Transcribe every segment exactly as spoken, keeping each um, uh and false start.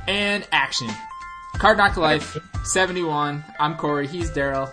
And action. Card Knock Life, seventy-one. I'm Corey. He's Daryl.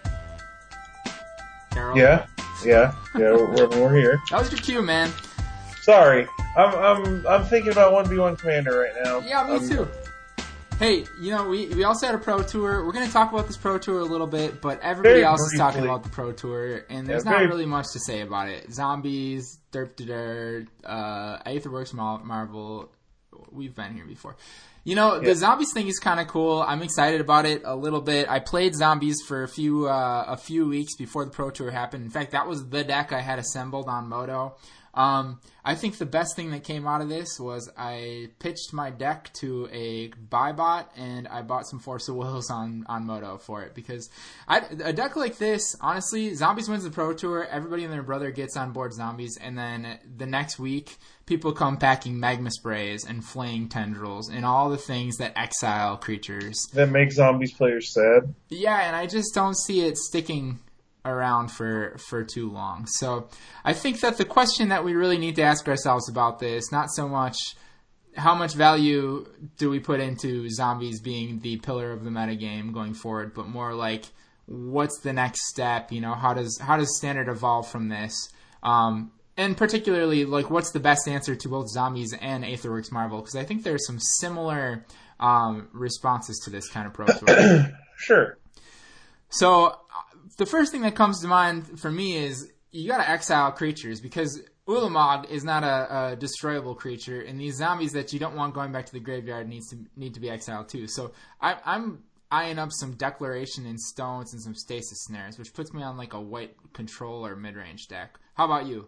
Daryl? Yeah, yeah, yeah, we're, we're here. That was your cue, man. Sorry. I'm I'm I'm thinking about one v one Commander right now. Yeah, me um, too. Hey, you know, we, we also had a Pro Tour. We're going to talk about this Pro Tour a little bit, but everybody Very else is briefly. talking about the Pro Tour, and there's Yeah, not very- really much to say about it. Zombies, Derp to Dirt, uh, Aetherworks Mar- Marvel. We've been here before. You know, the Yeah. Zombies thing is kind of cool. I'm excited about it a little bit. I played Zombies for a few uh, a few weeks before the Pro Tour happened. In fact, that was the deck I had assembled on Moto. Um, I think the best thing that came out of this was I pitched my deck to a buy bot, and I bought some Force of Wills on, on Moto for it, because I, a deck like this, honestly, Zombies wins the Pro Tour, everybody and their brother gets on board Zombies, and then the next week, people come packing Magma Sprays and Flaying Tendrils and all the things that exile creatures. That makes Zombies players sad. Yeah, and I just don't see it sticking around for for too long. So I think that the question that we really need to ask ourselves about this, not so much how much value do we put into Zombies being the pillar of the metagame going forward, but more like, what's the next step? You know, how does how does Standard evolve from this? Um, and particularly, like, what's the best answer to both Zombies and Aetherworks Marvel? Because I think there's some similar um, responses to this kind of Pro Tour. Sure. So the first thing that comes to mind for me is you got to exile creatures, because Ulamog is not a, a destroyable creature, and these zombies that you don't want going back to the graveyard needs to need to be exiled too. So I, I'm eyeing up some Declaration and Stones and some Stasis Snares, which puts me on like a white control or mid-range deck. How about you?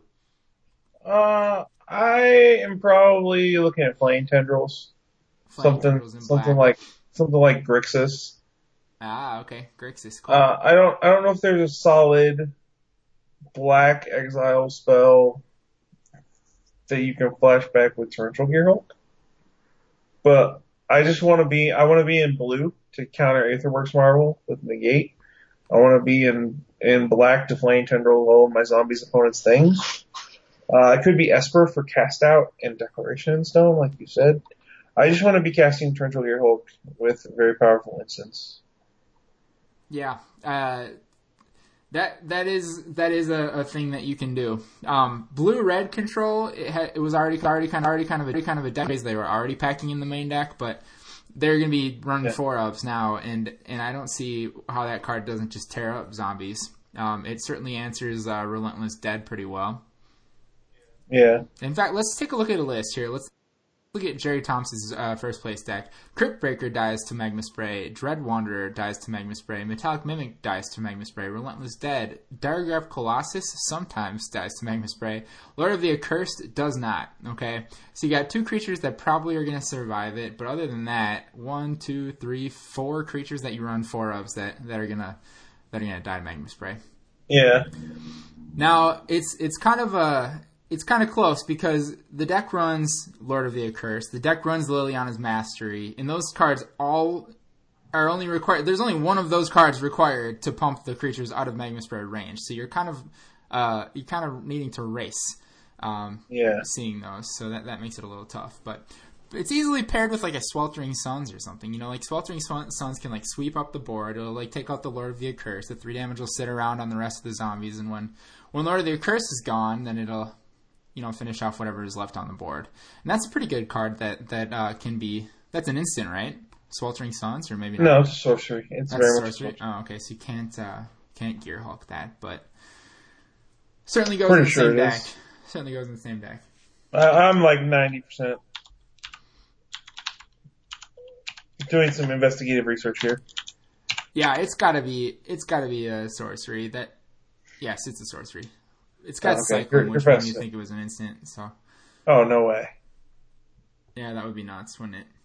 Uh, I am probably looking at Flame Tendrils. Flame something, Tendrils in something black. like something like Grixis. Ah, okay. Grixis. Cool. Uh, I don't, I don't know if there's a solid black exile spell that you can flash back with Torrential Gearhulk, but I just want to be, I want to be in blue to counter Aetherworks Marvel with Negate. I want to be in in black to Flame Tendril all of my zombies' opponents' things. Uh, it could be Esper for cast out and Declaration in Stone, like you said. I just want to be casting Torrential Gearhulk with a very powerful instance. Yeah, uh, that that is that is a, a thing that you can do. Um, blue red control, it, ha- it was already already kind of already kind of a kind of a deck. They were already packing in the main deck, but they're going to be running Yeah. four ups now, and and I don't see how that card doesn't just tear up zombies. Um, it certainly answers uh, Relentless Dead pretty well. Yeah. In fact, let's take a look at a list here. Let's look at Jerry Thompson's uh, first place deck. Crypt Breaker dies to Magma Spray. Dread Wanderer dies to Magma Spray. Metallic Mimic dies to Magma Spray. Relentless Dead. Diregraph Colossus sometimes dies to Magma Spray. Lord of the Accursed does not. Okay? So you got two creatures that probably are going to survive it, but other than that, one, two, three, four creatures that you run four of that, that are going to that are going to die to Magma Spray. Yeah. Now, it's it's kind of a... It's kind of close, because the deck runs Lord of the Accursed, the deck runs Liliana's Mastery, and those cards all are only required. There's only one of those cards required to pump the creatures out of Magma Spray range. So you're kind of uh, you're kind of needing to race, um, Yeah. seeing those. So that that makes it a little tough, but it's easily paired with like a Sweltering Suns or something. You know, like Sweltering Suns can like sweep up the board. It'll like take out the Lord of the Accursed. The three damage will sit around on the rest of the zombies, and when when Lord of the Accursed is gone, then it'll, you know, finish off whatever is left on the board. And that's a pretty good card that, that uh, can be... That's an instant, right? Sweltering Suns, or maybe not? No, it's a sorcery. It's That's very sorcery? much sorcery. Oh, okay, so you can't, uh, can't Gearhulk that, but... Certainly goes Pretty in the sure same it deck. is. Certainly goes in the same deck. I, I'm like ninety percent doing some investigative research here. Yeah, it's gotta be... It's gotta be a sorcery. That... Yes, it's a sorcery. It's got Oh, okay. Cycling, You're- which you're made me fast. think it was an instant, so... Oh, no way. Yeah, that would be nuts, wouldn't it?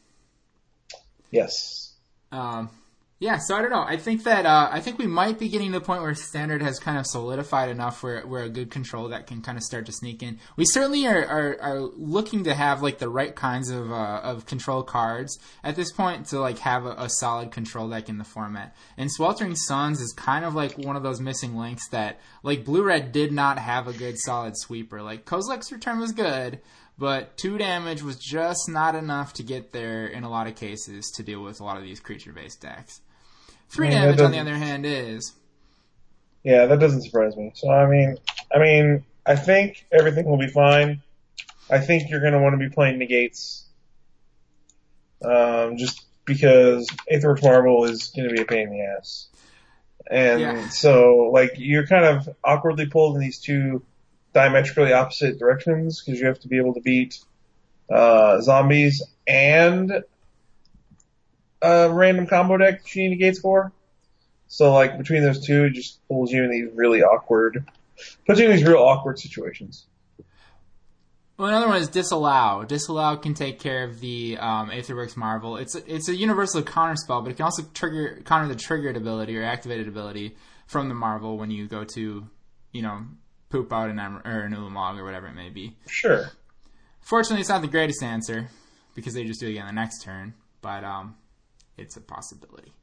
Yes. Um, yeah, so I don't know. I think that uh, I think we might be getting to the point where Standard has kind of solidified enough where where a good control that can kind of start to sneak in. We certainly are, are, are looking to have like the right kinds of uh, of control cards at this point to like have a, a solid control deck in the format. And Sweltering Suns is kind of like one of those missing links that like Blue Red did not have a good solid sweeper. Like Kozilek's Return was good, but two damage was just not enough to get there in a lot of cases to deal with a lot of these creature-based decks. Three I mean, damage, on the other hand, is. Yeah, that doesn't surprise me. So I mean, I mean, I think everything will be fine. I think you're going to want to be playing negates, um, just because Aetherworks Marvel is going to be a pain in the ass. And yeah. so, like, you're kind of awkwardly pulled in these two diametrically opposite directions because you have to be able to beat uh, zombies and a random combo deck that you need negates for. So, like, between those two, it just pulls you in these really awkward, puts you in these real awkward situations. Well, another one is Disallow. Disallow can take care of the um, Aetherworks Marvel. It's a, it's a universal counter spell, but it can also trigger counter the triggered ability or activated ability from the Marvel when you go to, you know, poop out an, or an Ulamog or whatever it may be. Sure. Fortunately, it's not the greatest answer because they just do it again the next turn, but um, it's a possibility.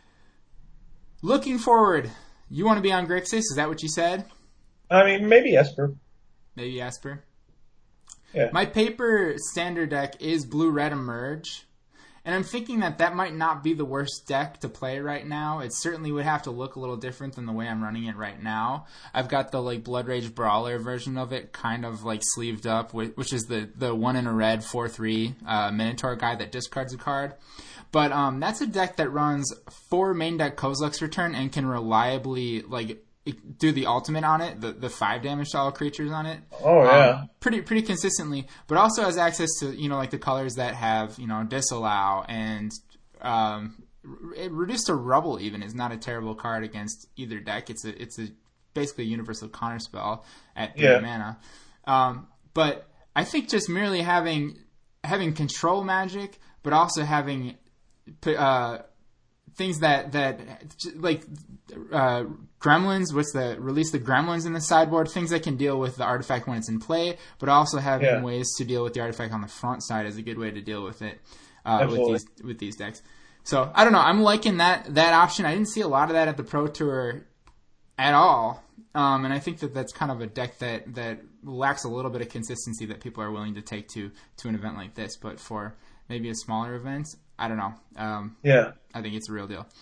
Looking forward, you want to be on Grixis? Is that what you said? I mean, maybe Esper. Maybe Esper. Yeah. My paper standard deck is Blue-Red Emerge, and I'm thinking that that might not be the worst deck to play right now. It certainly would have to look a little different than the way I'm running it right now. I've got the like Blood Rage Brawler version of it kind of like sleeved up, which is the, the one in a red four three uh, Minotaur guy that discards a card. But um, that's a deck that runs four main deck Kozilek's Return and can reliably like do the ultimate on it, the the five damage to all creatures on it. Oh yeah, um, pretty pretty consistently. But also has access to you know like the colors that have you know Disallow and um, it reduced to Rubble even is not a terrible card against either deck. It's a it's a basically a universal counter spell at three yeah. mana. Um, but I think just merely having having control magic, but also having uh, things that that like uh, gremlins. What's the release the gremlins in the sideboard? Things that can deal with the artifact when it's in play, but also having Yeah. ways to deal with the artifact on the front side is a good way to deal with it uh, with Absolutely. these with these decks. So I don't know. I'm liking that that option. I didn't see a lot of that at the Pro Tour at all, um, and I think that that's kind of a deck that that lacks a little bit of consistency that people are willing to take to to an event like this. But for maybe a smaller event, I don't know. Um, Yeah. I think it's a real deal.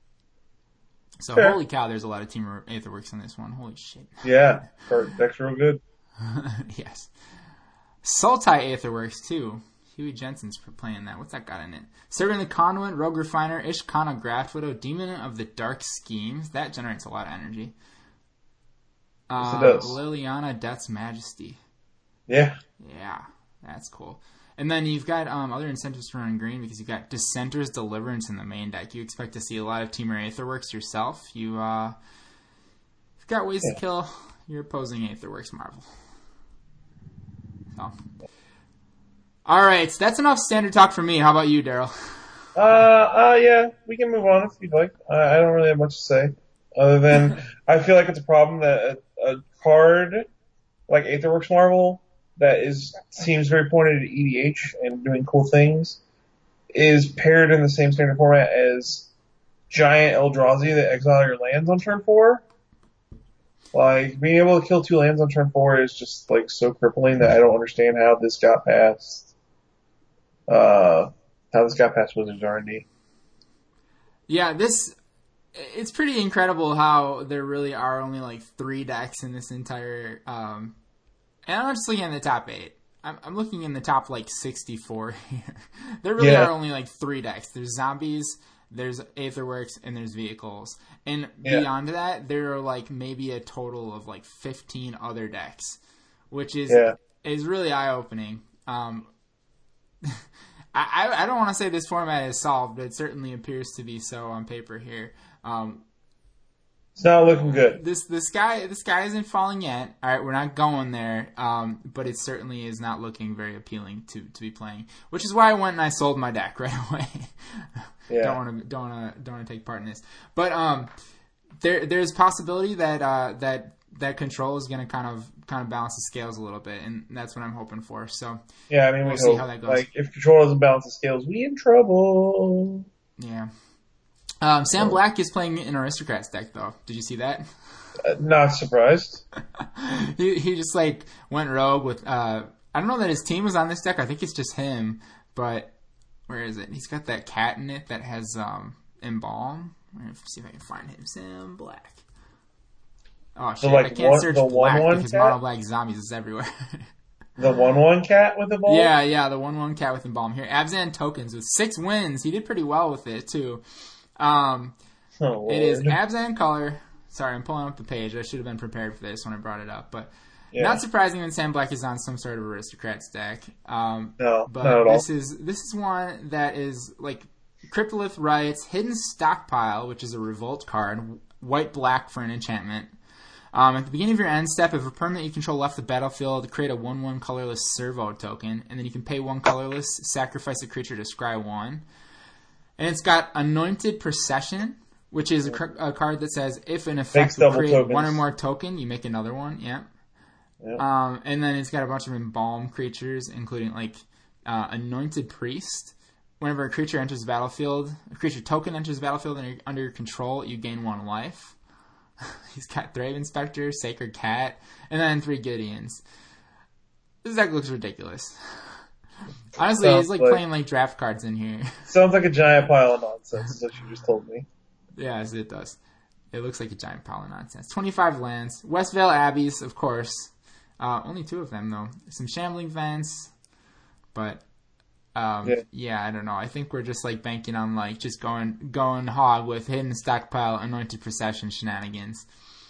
So Fair. holy cow, there's a lot of Team Aetherworks in this one. Holy shit. Yeah. Card deck's real good. Yes. Sultai Aetherworks too. Huey Jensen's playing that. What's that got in it? Serving the Conduit, Rogue Refiner, Ishkana Graft Widow, Demon of the Dark Schemes. That generates a lot of energy. Yes, Uh, it does. Liliana Death's Majesty. Yeah. Yeah, that's cool. And then you've got um, other incentives to run green because you've got Dissenter's Deliverance in the main deck. You expect to see a lot of Teamer Aetherworks yourself. You, uh, you've got ways Yeah. to kill your opposing Aetherworks Marvel. So. All right, so that's enough standard talk for me. How about you, Daryl? Uh, uh, yeah, we can move on if you'd like. I, I don't really have much to say, other than I feel like it's a problem that a, a card like Aetherworks Marvel that is seems very pointed at E D H and doing cool things is paired in the same standard format as Giant Eldrazi that exile your lands on turn four. Like, being able to kill two lands on turn four is just, like, so crippling that I don't understand how this got past, uh, how this got past Wizards R and D. Yeah, this, it's pretty incredible how there really are only, like, three decks in this entire, um, and I'm just looking at the top eight. I'm, I'm looking in the top, like, sixty-four here. There really Yeah. are only, like, three decks. There's Zombies, there's Aetherworks, and there's Vehicles. And Yeah. beyond that, there are, like, maybe a total of, like, fifteen other decks, which is Yeah. is really eye-opening. Um, I, I don't want to say this format is solved, but it certainly appears to be so on paper here. Um, It's not looking good. this the sky the sky isn't falling yet. All right, we're not going there, um, but it certainly is not looking very appealing to, to be playing. Which is why I went and I sold my deck right away. Yeah. don't want to don't want to don't want to take part in this. But um, there there's possibility that uh, that that control is going to kind of kind of balance the scales a little bit, and that's what I'm hoping for. So Yeah, I mean, We'll we see hope. how that goes. Like, if Control doesn't balance the scales, we in trouble. yeah. Um, Sam Black is playing an Aristocrats deck, though. Did you see that? Uh, not surprised. he he just like went rogue with uh I don't know that his team was on this deck. I think it's just him. But where is it? He's got that cat in it that has um, Embalm. Let's see if I can find him. Sam Black. Oh, shit. like, I can't one, search the black one, one because cat? mono black zombies is everywhere. The one one cat with the ball? Yeah, yeah, the one one cat with Embalm here. Abzan Tokens with six wins. He did pretty well with it, too. Um, Oh, it is Lord. Abzan color. Sorry, I'm pulling up the page. I should have been prepared for this when I brought it up. But Yeah. not surprising when Sam Black is on some sort of aristocrat stack. Um, No, but not at all. this is this is one that is like Cryptolith Riot's Hidden Stockpile, which is a revolt card, white black for an enchantment. Um, at the beginning of your end step, if a permanent you control left the battlefield, create a one one colorless servo token, and then you can pay one colorless, sacrifice a creature to scry one. And it's got Anointed Procession, which is a, cr- a card that says if an effect Makes will double create tokens. one or more token, you make another one. Yeah. Yeah. Um, and then it's got a bunch of Embalm creatures, including like uh, Anointed Priest. Whenever a creature enters the battlefield, a creature token enters the battlefield and you're under your control, you gain one life. He's got Thrave Inspector, Sacred Cat, and then three Gideons. This deck looks ridiculous. Honestly, Sounds he's like, like- playing like draft cards in here. Sounds like a giant pile of nonsense, is what you just told me. Yes, it does. It looks like a giant pile of nonsense. twenty-five lands. Westvale Abbeys, of course. Uh, only two of them, though. Some Shambling Vents. But, um, yeah. Yeah. I don't know. I think we're just, like, banking on, like, just going going hog with Hidden Stockpile, Anointed Procession shenanigans.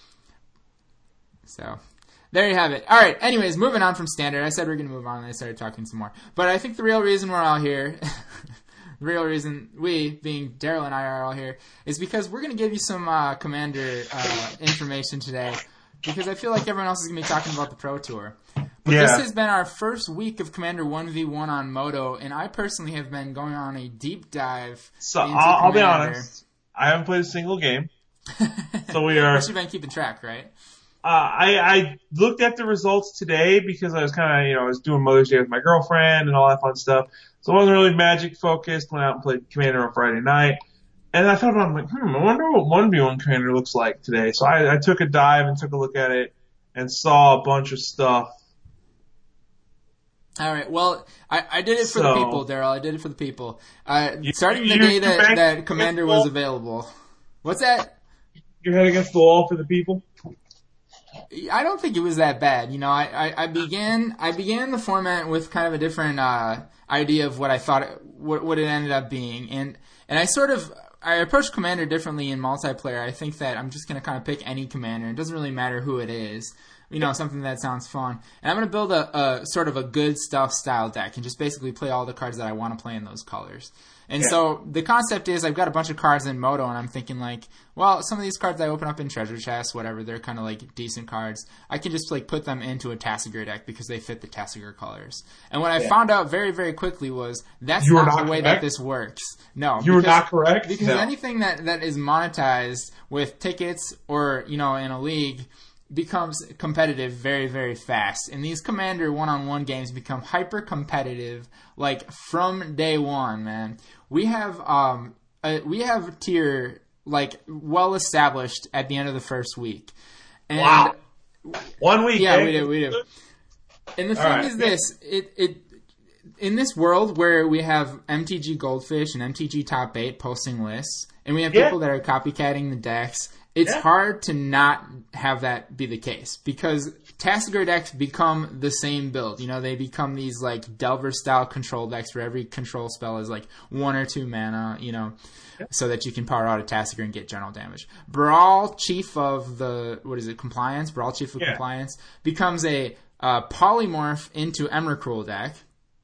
So, there you have it. All right, anyways, moving on from Standard. I said we are going to move on, and I started talking some more. But I think the real reason we're all here... The real reason we, being Daryl and I, are all here is because we're going to give you some uh, Commander uh, information today because I feel like everyone else is going to be talking about the Pro Tour. But Yeah. this has been our first week of Commander one v one on Moto, and I personally have been going on a deep dive So into I'll, I'll be Commander. honest. I haven't played a single game. So we are. But you've been keeping track, right? Uh, I, I looked at the results today because I was kind of, you know, I was doing Mother's Day with my girlfriend and all that fun stuff. So I wasn't really Magic focused. Went out and played Commander on Friday night. And I thought about it, I'm like, hmm, I wonder what one v one Commander looks like today. So I, I took a dive and took a look at it and saw a bunch of stuff. All right. Well, I, I did it for So- the people, Daryl. I did it for the people. Uh, You- starting the you- day you that, back- that Commander was available. What's that? Your head against the wall for the people. I don't think it was that bad. You know, I, I, I began I began the format with kind of a different uh, idea of what I thought it, what what it ended up being, and and I sort of I approached Commander differently in multiplayer. I think that I'm just going to kind of pick any Commander. It doesn't really matter who it is. You know, something that sounds fun. And I'm going to build a, a sort of a good stuff style deck and just basically play all the cards that I want to play in those colors. And Yeah. so the concept is I've got a bunch of cards in Moto, and I'm thinking like, well, some of these cards I open up in treasure chests, whatever, they're kind of like decent cards. I can just like put them into a Tasigur deck because they fit the Tasigur colors. And what I Yeah. found out very, very quickly was that's You were not, not the way that correct? this works. No. You were because- not correct? Because No. anything that, that is monetized with tickets or, you know, in a league becomes competitive very, very fast. And these Commander one-on-one games become hyper-competitive, like, from day one, man. We have, um, a, we have tier, like, well-established at the end of the first week. And Wow. One week. yeah, eh? we do, we do. And the thing right. is this, it, it, in this world where we have M T G Goldfish and M T G Top eight posting lists, and we have Yeah. people that are copycatting the decks, it's Yeah. hard to not have that be the case because Tasigur decks become the same build. You know, they become these like Delver-style control decks where every control spell is like one or two mana, you know, so that you can power out a Tasigur and get general damage. Brawl, Chief of the, what is it, Compliance? Brawl, Chief of Yeah. Compliance becomes a uh, polymorph into Emrakul deck.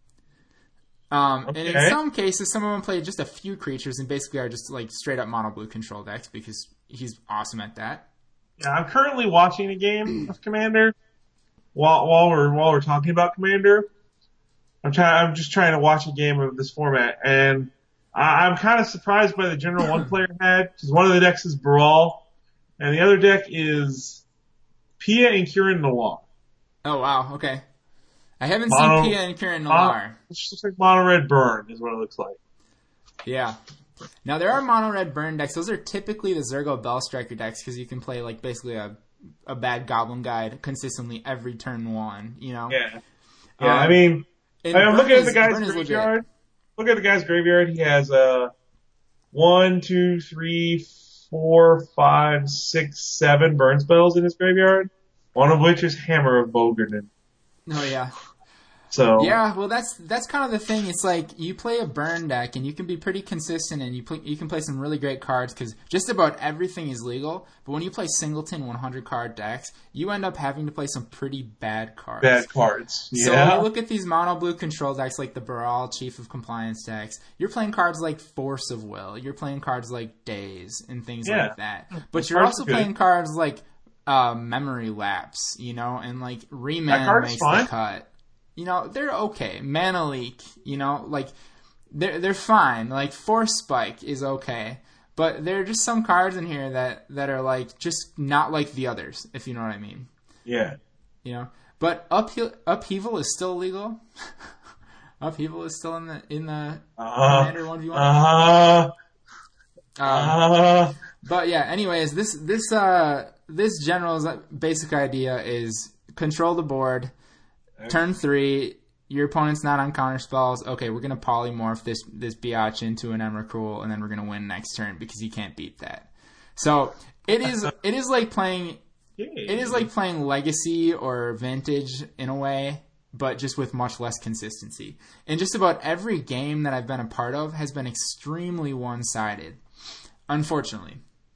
Um, And in Okay. some cases, some of them play just a few creatures and basically are just like straight up mono blue control decks because he's awesome at that. Yeah, I'm currently watching a game of Commander. While while we're while we're talking about Commander, I'm trying. I'm just trying to watch a game of this format, and I, I'm kind of surprised by the general one player had because one of the decks is Brawl, and the other deck is Pia and Kieran Noir. Oh wow, okay. I haven't Mono- seen Pia and Kieran Mono- Noir. It just looks like Mono Red Burn is what it looks like. Yeah. Now there are mono red burn decks. Those are typically the Zergo Bellstriker decks because you can play like basically a a bad Goblin Guide consistently every turn one. You know. Yeah. Yeah, Um, I mean, and I'm Burn looking at is- the guy's Burn is legit. graveyard. Look at the guy's graveyard. He has uh, one, two, three, four, five, six, seven burn spells in his graveyard. One of which is Hammer of Bogarden. Oh yeah. So Yeah, well, that's that's kind of the thing. It's like you play a burn deck, and you can be pretty consistent, and you play, you can play some really great cards because just about everything is legal. But when you play singleton one hundred card decks, you end up having to play some pretty bad cards. bad cards. So Yeah. when you look at these mono blue control decks like the Baral Chief of Compliance decks, you're playing cards like Force of Will. You're playing cards like Daze and things Yeah. like that. But you're cards also are good. playing cards like uh, Memory Lapse, you know, and like That Remand card is makes fine. the cut. You know, they're okay. Mana Leak, you know, like they're they're fine. Like Force Spike is okay. But there are just some cards in here that, that are like just not like the others, if you know what I mean. Yeah. You know, but upheaval, upheaval is still legal. Upheaval is still in the in the Uh, Commander one v one. uh, Um, uh, but yeah, anyways, this this uh this general's basic idea is control the board. Turn three, your opponent's not on counter spells. Okay, we're gonna polymorph this this biatch into an Emrakul, and then we're gonna win next turn because you can't beat that. So it is it is like playing. It is like playing Legacy or Vintage in a way, but just with much less consistency. And just about every game that I've been a part of has been extremely one-sided, unfortunately.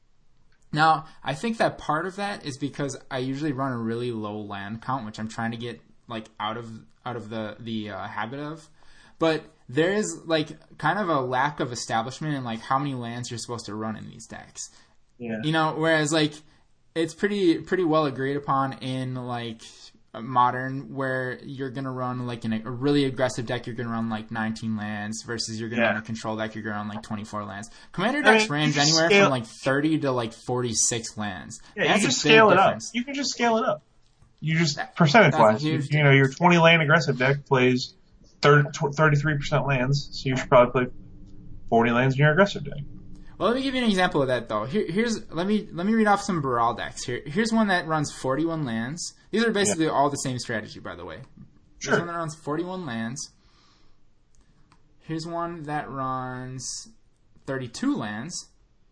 Now, I think that part of that is because I usually run a really low land count, which I'm trying to get like out of out of the the uh, habit of. But there is like kind of a lack of establishment in like how many lands you're supposed to run in these decks. yeah. You know, whereas like it's pretty pretty well agreed upon in like Modern, where you're gonna run like in a, a really aggressive deck, you're gonna run like nineteen lands versus you're gonna Yeah. run a control deck, you're gonna run like twenty-four lands. Commander I decks mean, range you can anywhere scale- from like thirty to like forty-six lands. Yeah, That's you a just big scale it up. difference. You can just scale it up. You just That- percentage that's a wise, you, huge you know, your twenty lane aggressive deck plays thirty-three percent lands, so you should probably play forty lands in your aggressive deck. Well, let me give you an example of that though. Here, here's let me let me read off some Baral decks. Here, here's one that runs forty-one lands. These are basically all the same strategy, by the way. Sure. Here's one that runs forty-one lands. Here's one that runs thirty-two lands.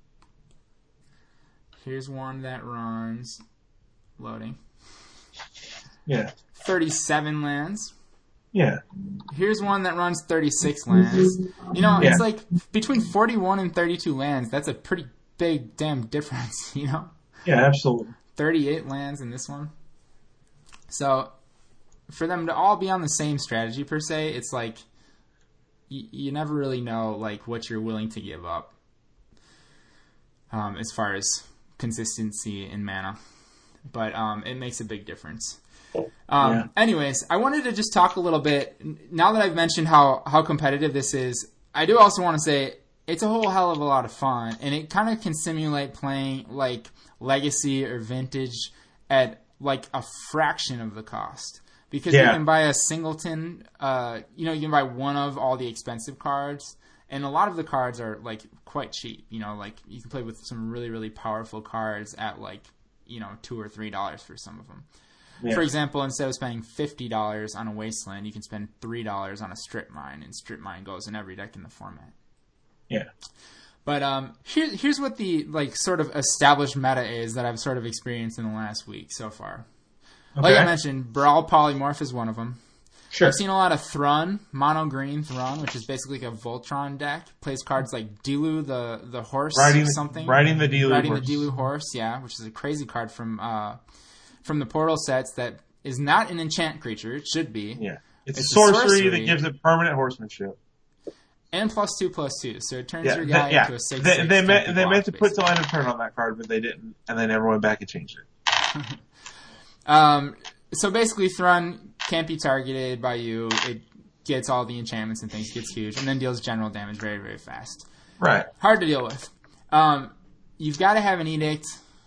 Here's one that runs loading Yeah. thirty-seven lands. Yeah. Here's one that runs thirty-six lands. You know, Yeah. it's like between forty-one and thirty-two lands, that's a pretty big damn difference, you know? Yeah, absolutely. thirty-eight lands in this one. So, for them to all be on the same strategy per se, it's like you, you never really know like what you're willing to give up um, as far as consistency in mana. But um, it makes a big difference. Um, Yeah. Anyways, I wanted to just talk a little bit. Now that I've mentioned how, how competitive this is, I do also want to say it's a whole hell of a lot of fun, and it kind of can simulate playing like Legacy or Vintage at like a fraction of the cost. Because Yeah. you can buy a singleton, uh, you know, you can buy one of all the expensive cards, and a lot of the cards are like quite cheap. You know, like you can play with some really, really powerful cards at like, you know, two or three dollars for some of them. Yeah. For example, instead of spending fifty dollars on a Wasteland, you can spend three dollars on a Strip Mine, and Strip Mine goes in every deck in the format. Yeah. But um, here, here's what the like sort of established meta is that I've sort of experienced in the last week so far. Like I Okay. mentioned, Brawl Polymorph is one of them. Sure. I've seen a lot of Thrun, mono green Thrun, which is basically like a Voltron deck. Plays cards like Dilu, the the horse, Riding, something. riding the Dilu Riding horse. the Dilu horse, yeah, which is a crazy card from uh, from the Portal sets that is not an enchant creature. It should be. Yeah. It's, It's a a sorcery, sorcery. that gives it permanent horsemanship. And plus two, plus two. So it turns Yeah, your they, guy yeah. into a six they, six. they, meant, can't be they meant blocked, to put basically. till end of turn on that card, but they didn't, and they never went back and changed it. Um, so basically, Thrun can't be targeted by you. It gets all the enchantments and things, gets huge, and then deals general damage very, very fast. Right. Hard to deal with. Um, you've got to have an Edict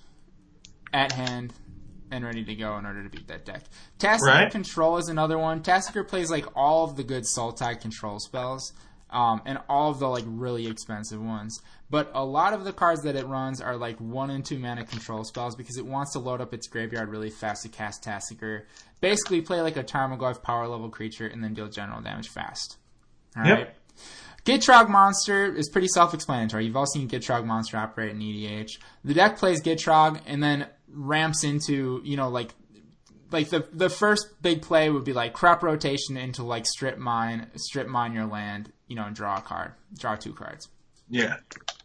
at hand and ready to go in order to beat that deck. Tassiger Right. Control is another one. Tassiger plays like all of the good Sultai control spells. um, and all of the like really expensive ones. But a lot of the cards that it runs are like one and two mana control spells because it wants to load up its graveyard really fast to cast Tasigur. Basically, play like a Tarmogoyf power level creature and then deal general damage fast. All Yep. right. Gitrog Monster is pretty self-explanatory. You've all seen Gitrog Monster operate in E D H. The deck plays Gitrog and then ramps into, you know, like like the the first big play would be like crop rotation into like strip mine, strip mine your land, you know, and draw a card, draw two cards. Yeah.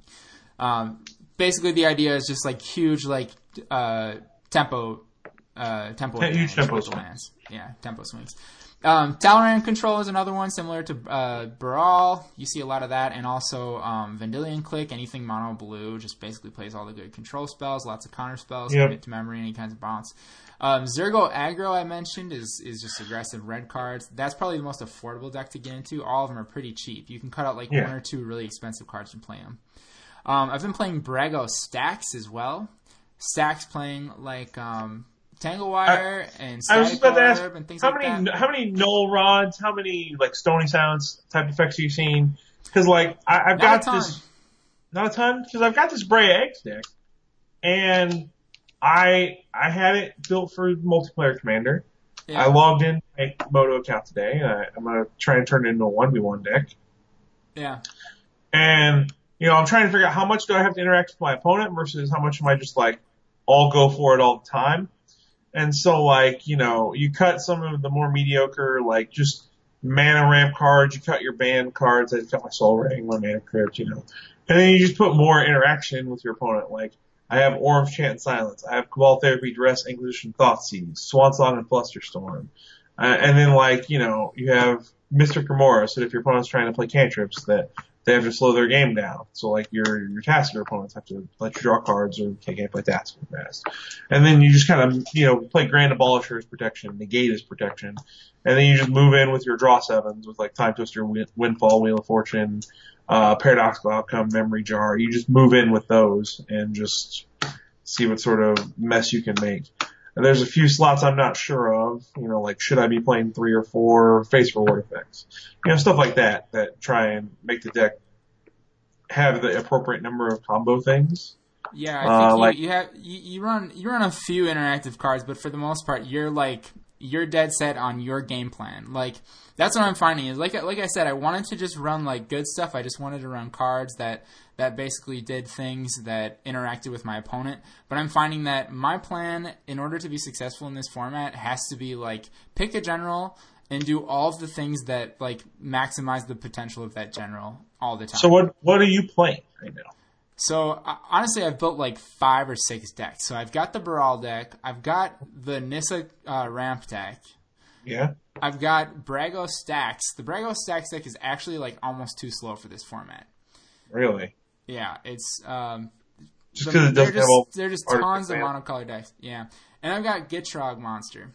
Um, basically, the idea is just like huge, like uh, tempo, uh, tempo, Yeah, huge advantage tempo with swings. lands. Yeah, tempo swings. Um, Talrand Control is another one similar to uh, Baral. You see a lot of that, and also um, Vendilion Click. Anything mono blue just basically plays all the good control spells, lots of counter spells, Yep. commit to memory, any kinds of bounce. Um, Zergo Aggro I mentioned is is just aggressive red cards. That's probably the most affordable deck to get into. All of them are pretty cheap. You can cut out like Yeah. one or two really expensive cards and play them. Um, I've been playing Brago Stacks as well. Stacks playing like um, Tanglewire and I was just about to Static ask, Orb and things how like many that. how many null rods, how many like Stony Sounds type effects you've seen? Because like I, I've Not a got ton. this, not a ton, because I've got this Bray Eggs deck, and I I had it built for multiplayer Commander. Yeah. I logged in my Moto account today, and I, I'm gonna try and turn it into a one v one deck. Yeah. And you know, I'm trying to figure out how much do I have to interact with my opponent versus how much am I just like all go for it all the time. And so, like, you know, you cut some of the more mediocre, like, just mana ramp cards, you cut your band cards, I cut my Soul Ring, my Mana Crypt, you know. And then you just put more interaction with your opponent, like, I have Orm's Chant Silence, I have Cabal Therapy, Duress, Inquisition, Thoughtseize, Swan Song, and Flusterstorm. Uh, and then, like, you know, you have Mister Kimura, so if your opponent's trying to play cantrips, that they have to slow their game down. So, like, your your Tasigur opponents have to let you draw cards or can't play Tasigur fast. And then you just kind of, you know, play Grand Abolisher as protection, Negate as protection. And then you just move in with your draw sevens with, like, Time Twister, Win- Windfall, Wheel of Fortune, uh, Paradoxical Outcome, Memory Jar. You just move in with those and just see what sort of mess you can make. And there's a few slots I'm not sure of, you know, like should I be playing three or four face reward effects? You know, stuff like that, that try and make the deck have the appropriate number of combo things. Yeah, I Uh, think you, like- you have you, you run you run a few interactive cards, but for the most part, you're like you're dead set on your game plan. Like that's what I'm finding is like like I said, I wanted to just run like good stuff. I just wanted to run cards that that basically did things that interacted with my opponent. But I'm finding that my plan, in order to be successful in this format, has to be like pick a general and do all of the things that like maximize the potential of that general all the time. So what what are you playing right now? So uh, honestly, I've built like five or six decks. So I've got the Baral deck, I've got the Nissa uh, ramp deck, Yeah? I've got Brago Stacks. The Brago Stacks deck is actually like almost too slow for this format. Really? Yeah, it's um, Just the- because it they're doesn't just have all they're just artifact tons of mana? monocolored decks. Yeah, and I've got Gitrog Monster,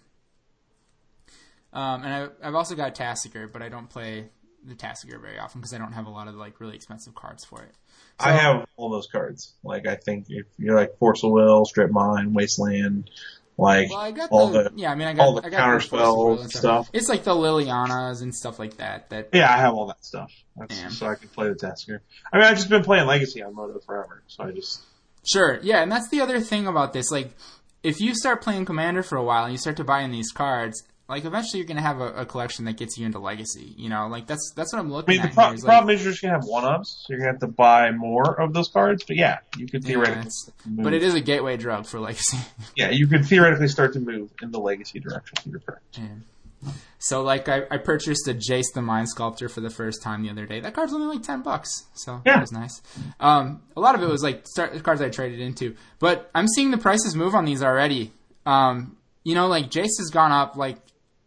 um, and I've, I've also got Tasigur, but I don't play the Tasigur very often because I don't have a lot of like really expensive cards for it. So, I have all those cards. Like, I think if you're like Force of Will, Strip Mine, Wasteland, like, Well, I got all the, the, yeah. I mean, I got all the I got counter the Force of Will spells and and stuff. It's like the Lilianas and stuff like that. That Yeah, I have all that stuff. That's, Yeah. So I can play the Tasigur. I mean, I've just been playing Legacy on Moto forever, so I just... Sure, yeah, and that's the other thing about this. Like, if you start playing Commander for a while and you start to buy in these cards, like eventually you're gonna have a, a collection that gets you into Legacy. You know, like that's that's what I'm I looking mean, the at pro- here. is, like, problem is you're just going to have one-ups, so you're going to have to buy more of those cards. But yeah, you could yeah, theoretically it's- move. but it is a gateway drug for Legacy. Yeah, you could theoretically start to move in the Legacy direction. You're correct. Yeah. So, like, I, I purchased a Jace the Mind Sculptor for the first time the other day. That card's only like ten bucks, so Yeah. that was nice. Um, a lot of it was like start, cards I traded into, but I'm seeing the prices move on these already. Um, you know, like Jace has gone up like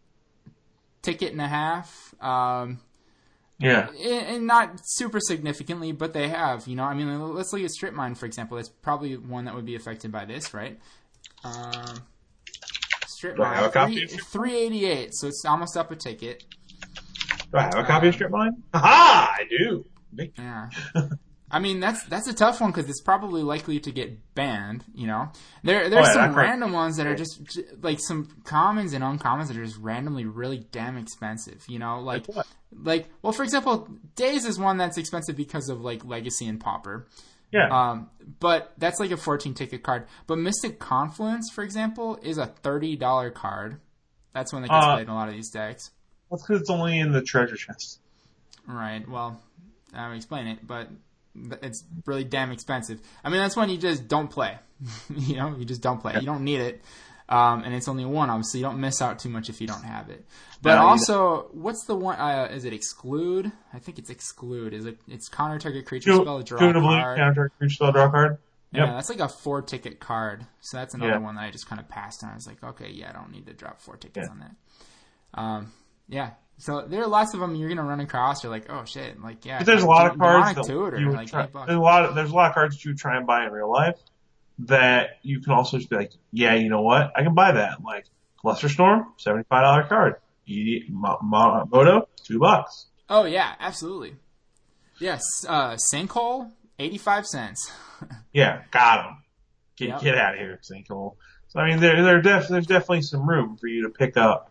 ticket and a half. Um, Yeah. and not super significantly, but they have. You know, I mean, let's look at Strip Mine, for example. That's probably one that would be affected by this, right? Um, Strip Do I have a Mine, copy of Strip three eighty-eight, so it's almost up a ticket. Do I have a copy of Strip Mine? Aha! I do. Me. Yeah. I mean, that's that's a tough one because it's probably likely to get banned. You know, there there's Oh, yeah, some I've heard- random ones that are just j- like some commons and uncommons that are just randomly really damn expensive. You know, like Like what? like well, for example, Days is one that's expensive because of like Legacy and Pauper. Yeah. Um, but that's like a fourteen ticket card. But Mystic Confluence, for example, is a thirty dollar card. That's one that gets Uh, played in a lot of these decks. That's because it's only in the treasure chest. Right. Well, I will explain it, but it's really damn expensive. I mean, that's one you just don't play. you know, you just don't play. You don't need it. Um, and it's only one, obviously. You don't miss out too much if you don't have it. But No, you also, what's the one? Uh, is it Exclude? I think it's Exclude. Is it? It's counter target creature Two, spell, draw two a and a blue, card. counter, creature spell, draw a card. Yeah, Yep. that's like a four ticket card. So that's another Yeah. one that I just kind of passed on. I was like, okay, yeah, I don't need to drop four tickets Yeah. on that. Um, yeah. So there are lots of them you're gonna run across. You're like, oh shit, like yeah. But there's a lot of cards Demonic that Tutor, you would like try, eight bucks. there's a lot of, there's a lot of cards that you would try and buy in real life that you can also just be like, yeah, you know what? I can buy that. Like Cluster Storm, seventy-five dollar card. E- Mo- Mo- Moto, two bucks. Oh yeah, absolutely. Yes, uh, Sinkhole, eighty-five cents. Yeah, got him. Get, Yep. get out of here, Sinkhole. So I mean, there, there def- there's definitely some room for you to pick up.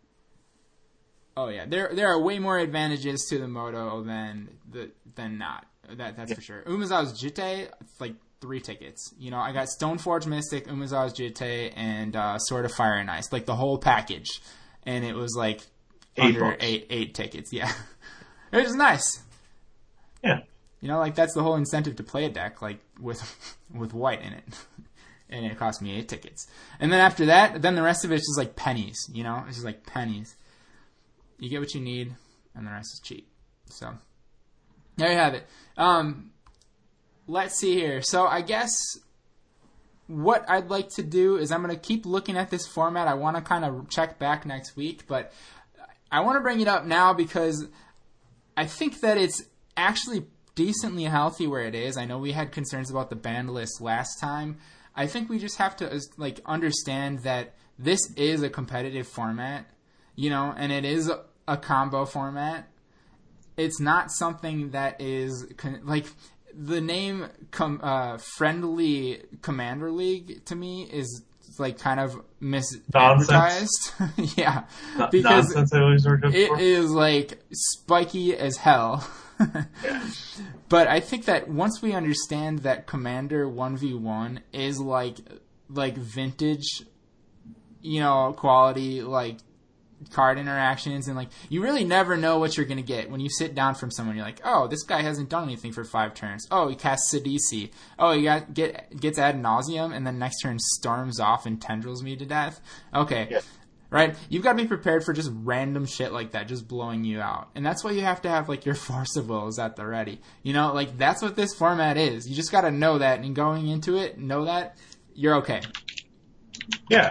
Oh yeah, there there are way more advantages to the Moto than the than not. That that's Yeah. for sure. Umezawa's Jitte, it's like three tickets. You know, I got Stoneforge Mystic, Umezawa's Jitte, and uh, Sword of Fire and Ice, like the whole package, and it was like Eight under bucks. eight eight tickets. Yeah, it was nice. Yeah. You know, like that's the whole incentive to play a deck like with with white in it. And it cost me eight tickets. And then after that, then the rest of it's just like pennies, you know? It's just like pennies. You get what you need, and the rest is cheap. So, there you have it. Um, let's see here. So, I guess what I'd like to do is I'm going to keep looking at this format. I want to kind of check back next week, but I want to bring it up now because I think that it's actually decently healthy where it is. I know we had concerns about the banned list last time. I think we just have to like understand that this is a competitive format, you know, and it is a, a combo format. It's not something that is con- like the name com- uh, Friendly Commander League to me is like kind of misadvertised. yeah, N- because nonsense I always heard it before. is like spiky as hell. Yeah. But I think that once we understand that Commander one v one is like like vintage, you know, quality like card interactions, and like you really never know what you're gonna get when you sit down from someone. You're like, oh, this guy hasn't done anything for five turns. Oh, he casts Sidisi. Oh, he got get gets ad nauseum, and then next turn storms off and tendrils me to death. Okay. Yeah. Right? You've got to be prepared for just random shit like that, just blowing you out. And that's why you have to have, like, your Force of Wills at the ready. You know, like, that's what this format is. You just got to know that, and going into it, know that, you're okay. Yeah.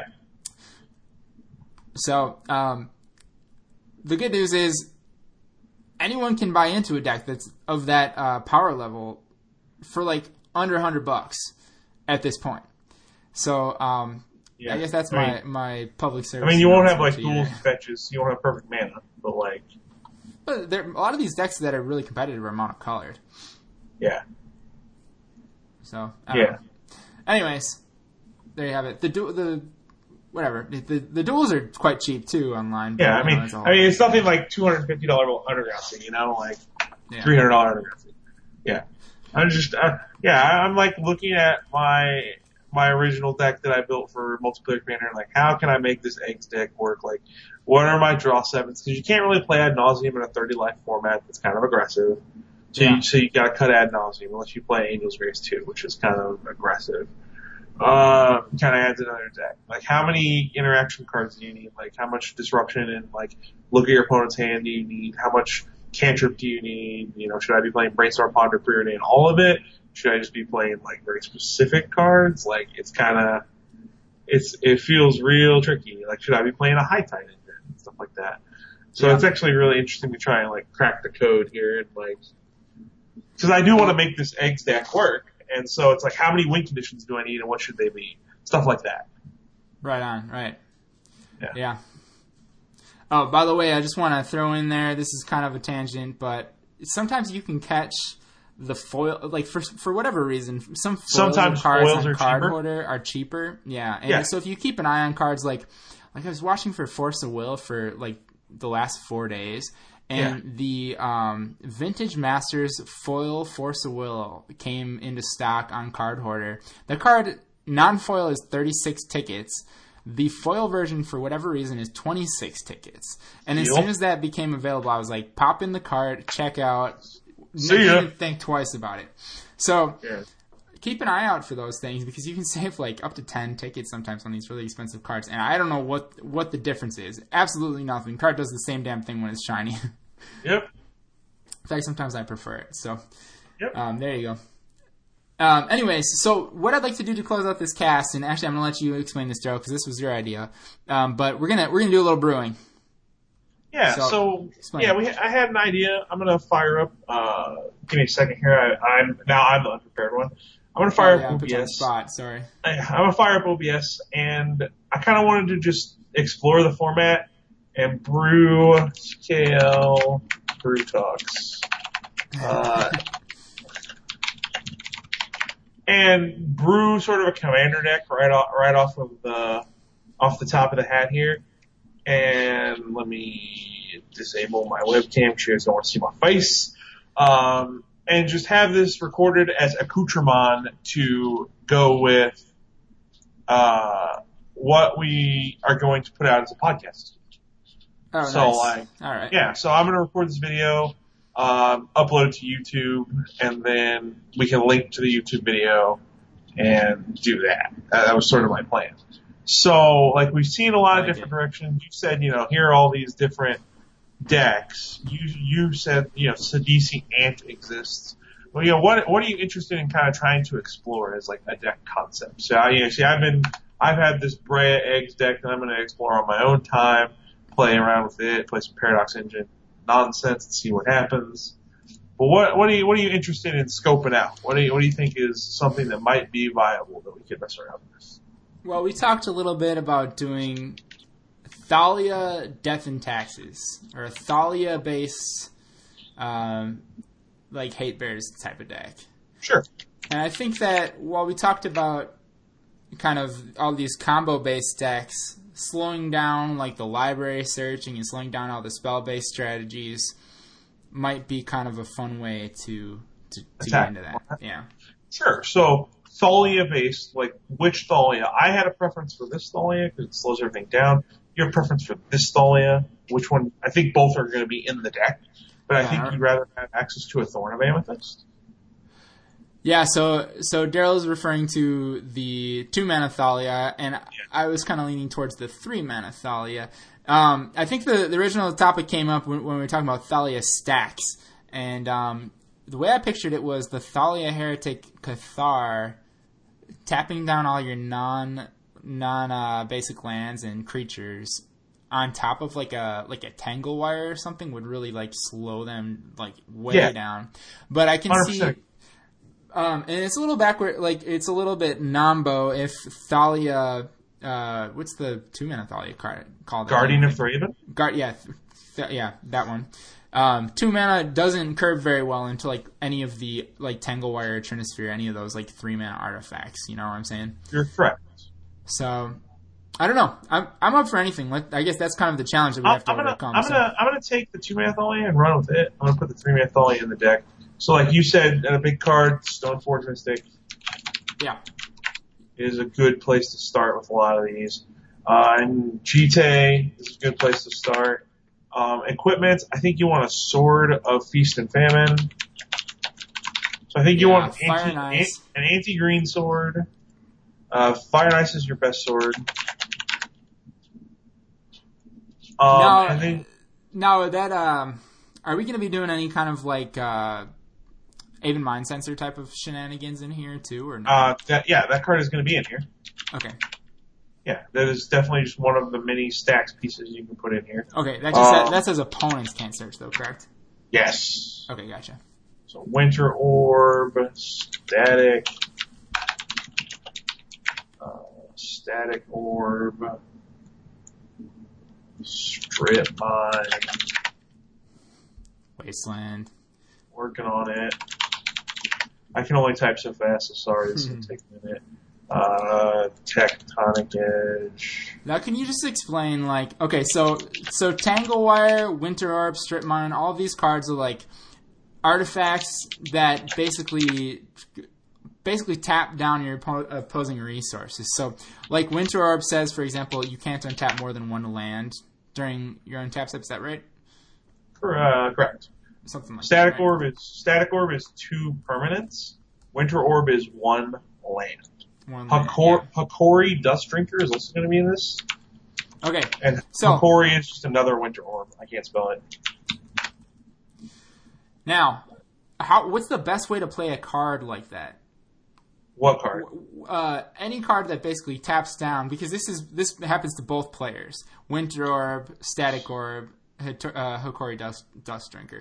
So, um, the good news is, anyone can buy into a deck that's of that uh, power level for, like, under one hundred bucks at this point. So, um... Yeah. I guess that's I my, mean- my public service. I mean, you won't have like announcement to duels you. and fetches. You won't have perfect mana, but like, But there, a lot of these decks that are really competitive are monocolored. yeah, So, I don't yeah, know. Anyways, there you have it. The du- the whatever the, the the duels are quite cheap too online. but, yeah. I you know, mean, it's a whole- I mean, it's nothing like two hundred fifty dollar underground thing, you know, like yeah. three hundred dollar underground thing. Yeah, I'm just, uh, yeah, I'm like looking at my my original deck that I built for multiplayer commander, and like, how can I make this eggs deck work? Like, what are my draw sevens? Because you can't really play ad nauseum in a thirty life format that's kind of aggressive. So Yeah. you, so you gotta cut ad nauseum unless you play Angel's Grace too, which is kind of aggressive. Uh, kind of adds another deck. Like, how many interaction cards do you need? Like, how much disruption and like, look at your opponent's hand do you need? How much cantrip do you need? You know, should I be playing Brainstorm, Ponder, Preordain, all of it? Should I just be playing like very specific cards? Like, it's kind of, it's, it feels real tricky. Like, should I be playing a High Tide engine and stuff like that? So Yeah. it's actually really interesting to try and like crack the code here and like, because I do want to make this eggs deck work. And so it's like, how many win conditions do I need and what should they be? Stuff like that. Right on, right. Yeah. Yeah. Oh, by the way, I just want to throw in there, this is kind of a tangent, but sometimes you can catch the foil, like for for whatever reason, some foils Sometimes of cards foils on are Card cheaper. Hoarder are cheaper. Yeah, and Yeah. so if you keep an eye on cards, like like I was watching for Force of Will for like the last four days, and the um, Vintage Masters foil Force of Will came into stock on Card Hoarder. The card non-foil is thirty-six tickets. The foil version, for whatever reason, is twenty-six tickets. And as Deal. soon as that became available, I was like, pop in the card, check out. See Didn't ya. even think twice about it. So Yeah. keep an eye out for those things because you can save like up to ten tickets sometimes on these really expensive cards. And I don't know what what the difference is. Absolutely nothing. Card does the same damn thing when it's shiny. Yep. In fact, sometimes I prefer it. So Yep. um, there you go. Um, anyways, so what I'd like to do to close out this cast, and actually I'm gonna let you explain this, Joe, because this was your idea. Um, but we're gonna we're gonna do a little brewing. Yeah, So, so, explain. yeah, we I had an idea. I'm gonna fire up. Uh, give me a second here. I, I'm now I'm the unprepared one. I'm gonna fire Oh, yeah, up put you on the O B S. spot. Sorry. I, I'm gonna fire up O B S, and I kind of wanted to just explore the format and brew K L Brew Talks. Uh, and brew sort of a commander deck right off right off of the off the top of the hat here. And let me disable my webcam because you guys don't want to see my face. Um, and just have this recorded as accoutrement to go with uh, what we are going to put out as a podcast. Oh, So, nice. like, All right. Yeah, so I'm going to record this video, um, upload it to YouTube, and then we can link to the YouTube video and do that. Uh, that was sort of my plan. So, like, we've seen a lot I of like different it. directions. You said, you know, here are all these different decks. You you said, you know, Sidisi Ant exists. Well, you know, what what are you interested in kind of trying to explore as, like, a deck concept? So, I, you know, see, I've been, I've had this Brea Eggs deck that I'm going to explore on my own time, play around with it, play some Paradox Engine nonsense and see what happens. But what what are you what are you interested in scoping out? What do you what do you think is something that might be viable that we could mess around with? Well, we talked a little bit about doing Thalia Death and Taxes, or a Thalia-based, um, like, Hate Bears type of deck. Sure. And I think that while we talked about kind of all these combo-based decks, slowing down, like, the library searching and slowing down all the spell-based strategies might be kind of a fun way to, to, to get into that. Yeah. Sure. So Thalia based, like which Thalia? I had a preference for this Thalia because it slows everything down. You have a preference for this Thalia? Which one? I think both are going to be in the deck, but I Yeah. think you'd rather have access to a Thorn of Amethyst. Yeah, so so Daryl's referring to the two mana Thalia, and I was kind of leaning towards the three mana Thalia. Um, I think the, the original topic came up when, when we were talking about Thalia stacks, and um, the way I pictured it was the Thalia Heretic Cathar tapping down all your non non uh, basic lands and creatures on top of like a like a Tangle Wire or something would really like slow them like way Yeah. down. But I can one hundred percent. see. Um, and it's a little backward, like, it's a little bit Nambo if Thalia, uh, what's the two mana Thalia card called? Guardian of Thraben? Guard, yeah, th- th- yeah, that one. Um, two mana doesn't curve very well into, like, any of the, like, Tanglewire, Trinisphere, any of those, like, three mana artifacts, you know what I'm saying? You're correct. So, I don't know. I'm, I'm up for anything. Let, I guess that's kind of the challenge that we I'm, have to I'm gonna, overcome. I'm so. gonna, I'm gonna take the two mana Thalia and run with it. I'm gonna put the three mana Thalia in the deck. So, like you said, a big card, Stoneforge Mystic Yeah. is a good place to start with a lot of these. Uh, and Jite is a good place to start. Um, equipment, I think you want a Sword of Feast and Famine. So I think you Yeah, want an Fire anti, and Ice. an anti-green sword. Uh, Fire and Ice is your best sword. Um, now, and then, now, that, um, are we going to be doing any kind of, like, uh, Aven Mind Sensor type of shenanigans in here, too, or no? uh, that, yeah, that card is going to be in here. Okay. Yeah, that is definitely just one of the many stacks pieces you can put in here. Okay, that just Um, says, that says opponents can't search, though, correct? Yes. Okay, gotcha. So Winter Orb, Static, uh, Static Orb, Strip Mine, Wasteland. working on it. I can only type so fast, so sorry, this will take a minute. Uh, Tectonic Edge. Now, can you just explain, like, okay, so so Tanglewire, Winter Orb, Strip Mine, all of these cards are like artifacts that basically basically tap down your opposing resources. So, like Winter Orb says, for example, you can't untap more than one land during your untap step. Is that right? Uh, correct. Something like Static that. Right? Orb is Static Orb is two permanents. Winter Orb is one land. One Hakor- land, yeah. Hakori Dust Drinker is also going to be in this. Okay. And So, Hakori is just another Winter Orb. I can't spell it. now, how? What's the best way to play a card like that? What card? Uh, any card that basically taps down, because this is this happens to both players. Winter Orb, Static Orb, Hito- uh, Hokori Dust, Dust Drinker.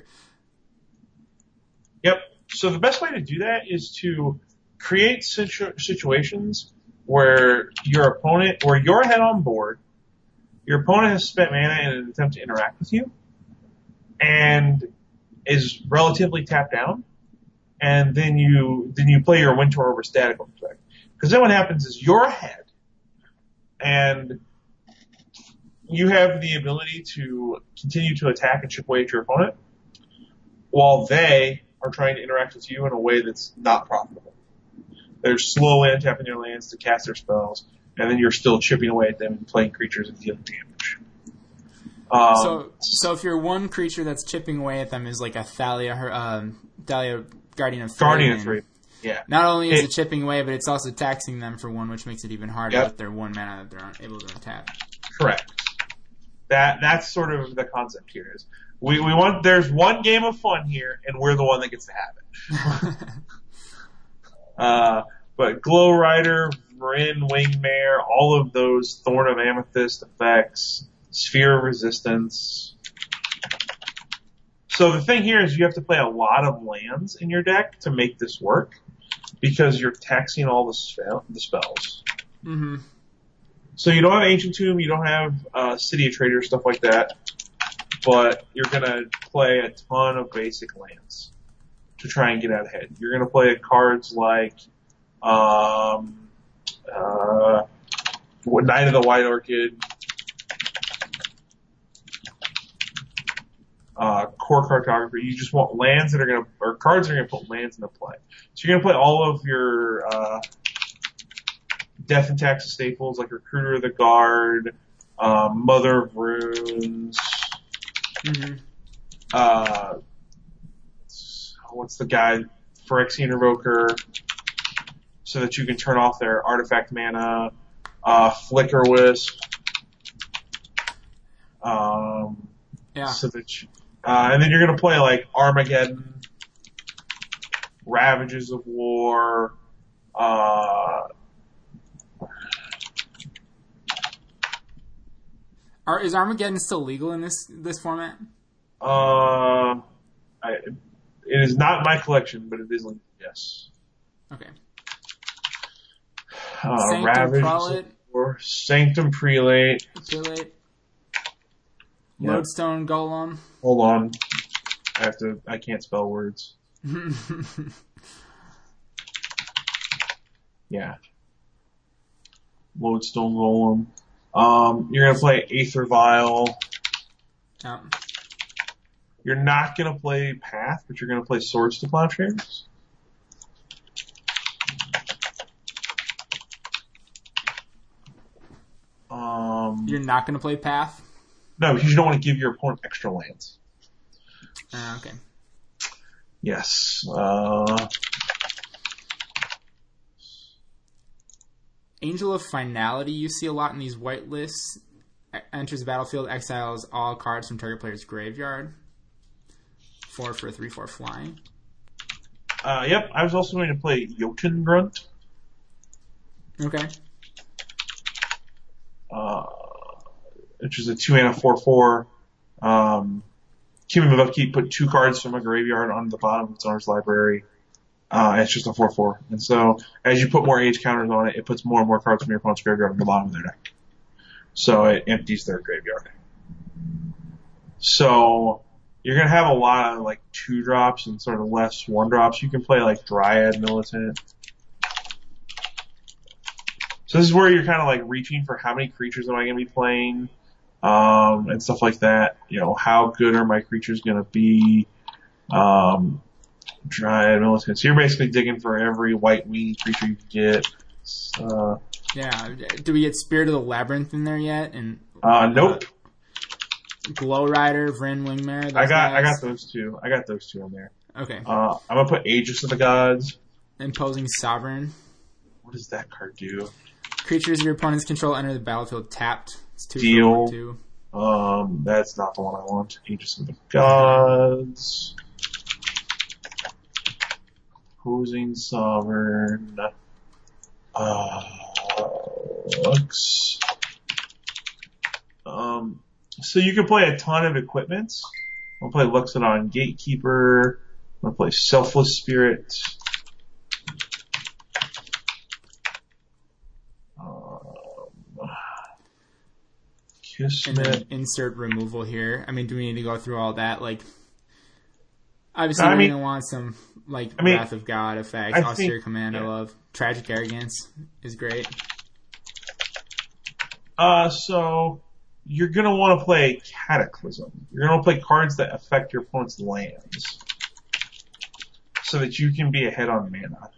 Yep. So the best way to do that is to create situ- situations where your opponent, where you're ahead on board, your opponent has spent mana in an attempt to interact with you, and is relatively tapped down, and then you then you play your Winter Orb or Static Orb effect. Because then what happens is you're ahead, and you have the ability to continue to attack and chip away at your opponent, while they are trying to interact with you in a way that's not profitable. They're slowly untapping their lands to cast their spells, and then you're still chipping away at them and playing creatures and dealing damage. Um, So, so if your one creature that's chipping away at them is like a Thalia, her, um, Thalia Guardian of Three, Guardian of Three, yeah. Not only is it, it chipping away, but it's also taxing them for one, which makes it even harder yep. with their one mana that they're able to untap. Correct. That that's sort of the concept here. Is we we want there's one game of fun here, and we're the one that gets to have it. uh, but Glow Rider, Vryn, Wingmare, all of those Thorn of Amethyst effects, Sphere of Resistance. So the thing here is you have to play a lot of lands in your deck to make this work, because you're taxing all the spell the spells. Mm-hmm. So you don't have Ancient Tomb, you don't have uh, City of Traders, stuff like that, but you're going to play a ton of basic lands to try and get out ahead. You're going to play cards like um, uh, Knight of the White Orchid, uh, Core Cartographer. You just want lands that are going to, or cards that are going to put lands into play. So you're going to play all of your uh, Death and Taxes staples like Recruiter of the Guard, um, Mother of Runes, Mm-hmm. uh, what's the guy? Phyrexian Evoker, so that you can turn off their artifact mana, uh, Flicker Wisp, um, Yeah. so that you, uh, and then you're gonna play like Armageddon, Ravages of War, uh, Are, is Armageddon still legal in this this format? uh, I, it is not my collection, but it is linked, yes. Okay. Uh, Sanctum Ravages Prelate. of War, Sanctum Prelate. Prelate. Yeah. Lodestone Golem. Hold on. I have to, I can't spell words. Yeah. Lodestone Golem. Um, you're gonna play Aether Vial. Yeah. You're not gonna play Path, but you're gonna play Swords to Plowshares. Um, You're not going to play Path? no, because you don't want to give your opponent extra lands. Uh, okay. Yes. Uh, Angel of Finality you see a lot in these white lists. E- enters the battlefield, exiles all cards from target player's graveyard. Four for a three four flying. uh, yep, I was also going to play Jotun Grunt. Okay. Uh, which is a two mana four four. Um, Kingdom of Upkeep put two cards from a graveyard on the bottom of its owner's library. Uh, it's just a four four. And so, as you put more age counters on it, it puts more and more cards from your opponent's graveyard on the bottom of their deck. So it empties their graveyard. So, you're gonna have a lot of, like, two drops and sort of less one drops. You can play like Dryad Militant. So this is where you're kind of like reaching for how many creatures am I going to be playing, um, and stuff like that. You know, how good are my creatures going to be? Um, Dryad Militant. So you're basically digging for every white winged creature you can get. Uh, yeah. Do we get Spirit of the Labyrinth in there yet? And uh, nope. Uh, Glow Rider, Vryn Wingmare. I got, guys? I got those two. I got those two in there. Okay. Uh, I'm gonna put Aegis of the Gods. Imposing Sovereign. What does that card do? Creatures your opponent's control enter the battlefield tapped. It's two Deal. for one, two. Um, that's not the one I want. Aegis of the Gods. Imposing Sovereign. Uh, looks. Um, so you can play a ton of equipments. I'll play Luxodon Gatekeeper. I'm gonna play Selfless Spirit. Um, And then Kismet. insert removal here. I mean, do we need to go through all that? Like, obviously, I we're mean- going to want some, like, I mean, Wrath of God effects. I Austere think- Command, I yeah. love. Tragic Arrogance is great. Uh, so you're gonna want to play Cataclysm. You're gonna want to play cards that affect your opponent's lands, so that you can be ahead on mana.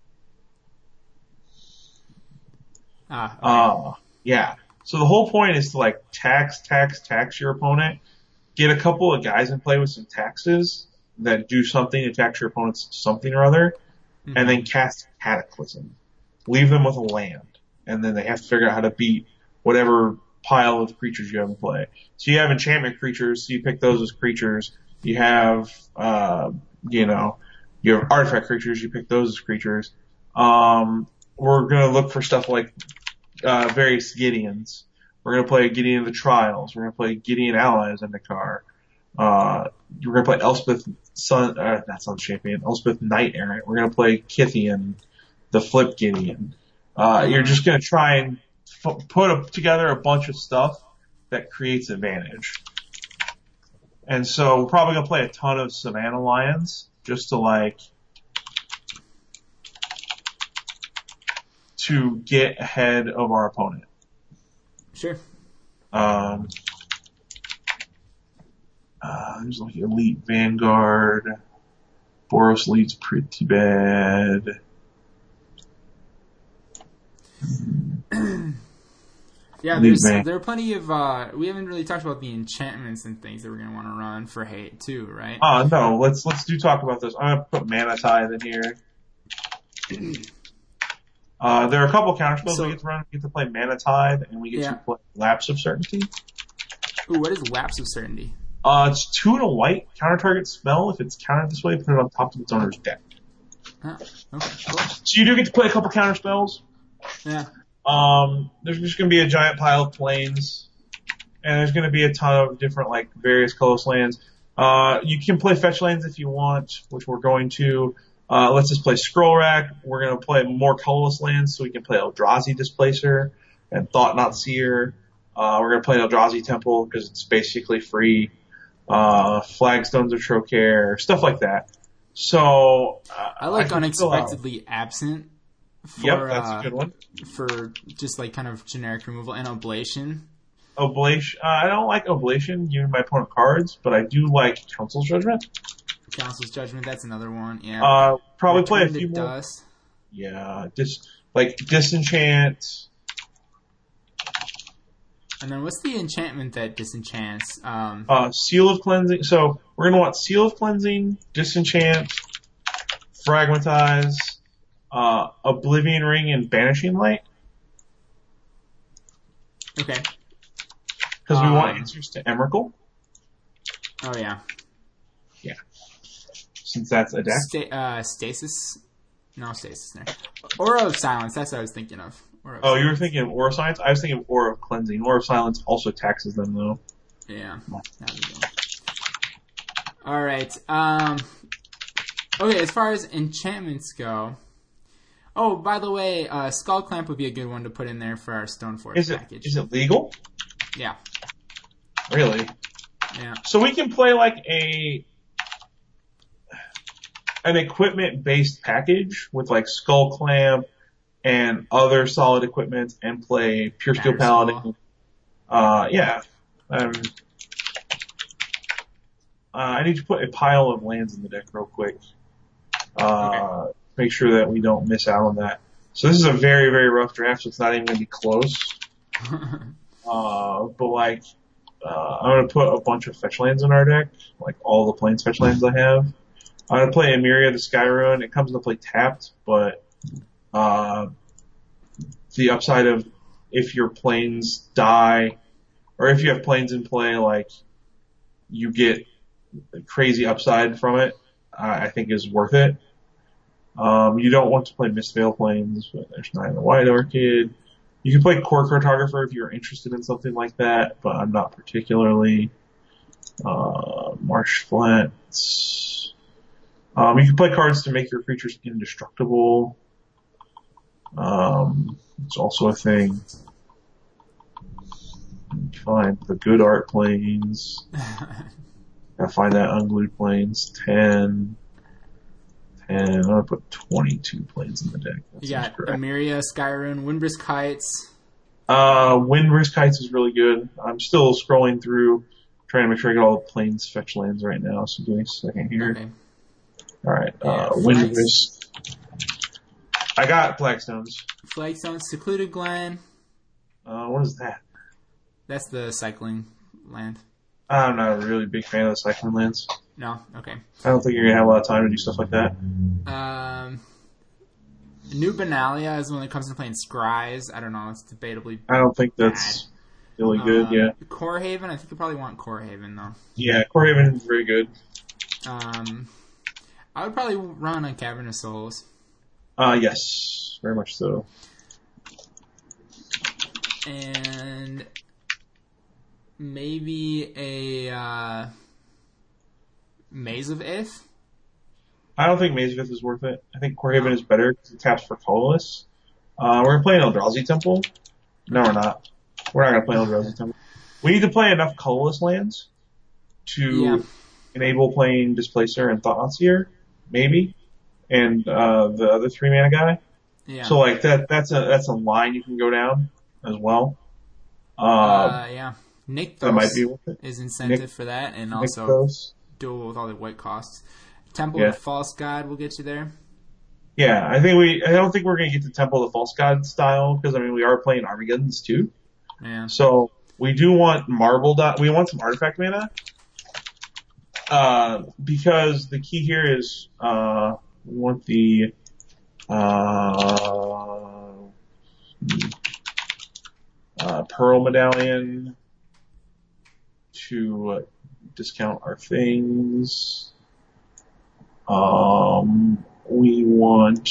Ah, okay. Uh, yeah. So the whole point is to like tax, tax, tax your opponent. Get a couple of guys in play with some taxes that do something to tax your opponent's something or other, Mhm. and then cast Cataclysm. Leave them with a land, and then they have to figure out how to beat whatever pile of creatures you have in play. So you have enchantment creatures, so you pick those as creatures. You have, uh, you know, you have artifact creatures, you pick those as creatures. Um, we're gonna look for stuff like, uh, various Gideons. We're gonna play Gideon of the Trials. We're gonna play Gideon Allies in the car. Uh, we're gonna play Elspeth Sun, uh, not Sun Champion, Elspeth Knight Errant. We're gonna play Kithian, the Flip Gideon. Uh, you're just gonna try and f- put a, together a bunch of stuff that creates advantage. And so we're probably gonna play a ton of Savannah Lions just to like, to get ahead of our opponent. Sure. Um, uh, there's like Elite Vanguard. Boros leads pretty bad. Yeah, Leave there's, me. there are plenty of, uh, we haven't really talked about the enchantments and things that we're going to want to run for hate, too, right? Oh no, let's let's do talk about this. I'm gonna put Mana Tithe in here. Uh, there are a couple counter spells So- we get to run. We get to play Mana Tithe, and we get Yeah. to play Lapse of Certainty. Ooh, what is Lapse of Certainty? Uh, it's two and a white counter target spell. If it's countered this way, put it on top of its owner's deck. Huh, okay, cool. So you do get to play a couple counter spells. Yeah. Um, there's just going to be a giant pile of planes, and there's going to be a ton of different, like, various colorless lands. Uh, you can play fetch lands if you want, which we're going to. Uh, let's just play Scroll Rack. We're going to play more colorless lands, so we can play Eldrazi Displacer and Thought Not Seer. Uh, we're going to play Eldrazi Temple, because it's basically free. Uh, Flagstones of Trocare, stuff like that. So, uh, I like can fill out- Unexpectedly Absent for, Yep, that's uh, a good one. for just like kind of generic removal and Oblation. Oblation. Uh, I don't like Oblation, giving my opponent cards, but I do like Council's Judgment. Council's Judgment, that's another one. Yeah. Uh, probably play a Return to few more. Dust. Yeah, just like Disenchant. And then what's the enchantment that disenchants? Um, Uh, Seal of Cleansing. So we're gonna want Seal of Cleansing, Disenchant, Fragmentize, uh, Oblivion Ring, and Banishing Light. okay. Because we want Um, answers to Emrakul, Oh yeah. since that's a deck. Sta- uh, Stasis? No, Stasis there. Aura of Silence, that's what I was thinking of. Aura of Oh, you were Silence. thinking of Aura of Silence? I was thinking of Aura of Cleansing. Aura of Silence also taxes them, though. Yeah. There we go. Alright. Um, okay, as far as enchantments go. Oh, by the way, uh, Skull Clamp would be a good one to put in there for our Stoneforge Is it package. is it legal? Yeah. Really? Yeah. So we can play like a an equipment-based package with like Skull Clamp and other solid equipment and play Pure Steel Paladin. Uh, yeah. Um, uh, I need to put a pile of lands in the deck real quick. Uh, okay. Make sure that we don't miss out on that. So this is a very, very rough draft, so it's not even going to be close. uh, but like, uh, I'm going to put a bunch of fetch lands in our deck, like all the plains fetch lands I have. I'm going to play Emeria the Skyrune. It comes into play tapped, but, uh, the upside of if your planes die, or if you have planes in play, like, you get crazy upside from it, uh, I think is worth it. Um, you don't want to play Mistveil Plains, but there's Nine of the White Orchid. You can play Core Cartographer if you're interested in something like that, but I'm not particularly. Uh, Marsh Flats. Um, you can play cards to make your creatures indestructible. Um, it's also a thing. Find the good art planes. Gotta find that unglued planes. Ten. And I'm gonna put twenty-two planes in the deck. That you got Emeria, Skyrune, Windbrisk Heights. Uh, Windbrisk Heights is really good. I'm still scrolling through, trying to make sure I get all the planes fetch lands right now. So give me a second here. Okay. All right, yeah, uh, Windbrisk. I got Flagstones. Flagstones, Secluded Glen. Uh, what is that? That's the cycling land. I'm not a really big fan of the cycling lands. No? Okay. I don't think you're going to have a lot of time to do stuff like that. Um, New Benalia is the one that comes into playing Scries. I don't know. It's debatably I don't think that's bad. really good, um, yeah. Core Haven, I think you probably want Core Haven, though. Yeah, Core Haven is very good. Um, I would probably run on Cavern of Souls. Uh, yes. Very much so. And maybe a uh, Maze of Ith. I don't think Maze of Ith is worth it. I think Core Haven is better because it taps for colorless. Uh, we're playing Eldrazi Temple. No, we're not. We're not going to play Eldrazi Temple. We need to play enough colorless lands to yeah. enable playing Displacer and Thoughtseer, maybe, and uh, the other three mana guy. Yeah. So like that, that's a that's a line you can go down as well. Uh, uh yeah. Nykthos that might be worth it. Is incentive Nick, for that, and also Nykthos. dual with all the white costs. Temple yeah. of the False God will get you there. Yeah, I think we. I don't think we're going to get the Temple of the False God style because I mean we are playing Armageddon's too. Yeah. So we do want marble. Dot, we want some artifact mana. Uh, because the key here is uh, we want the uh, uh, Pearl Medallion to uh, discount our things. Um, we want.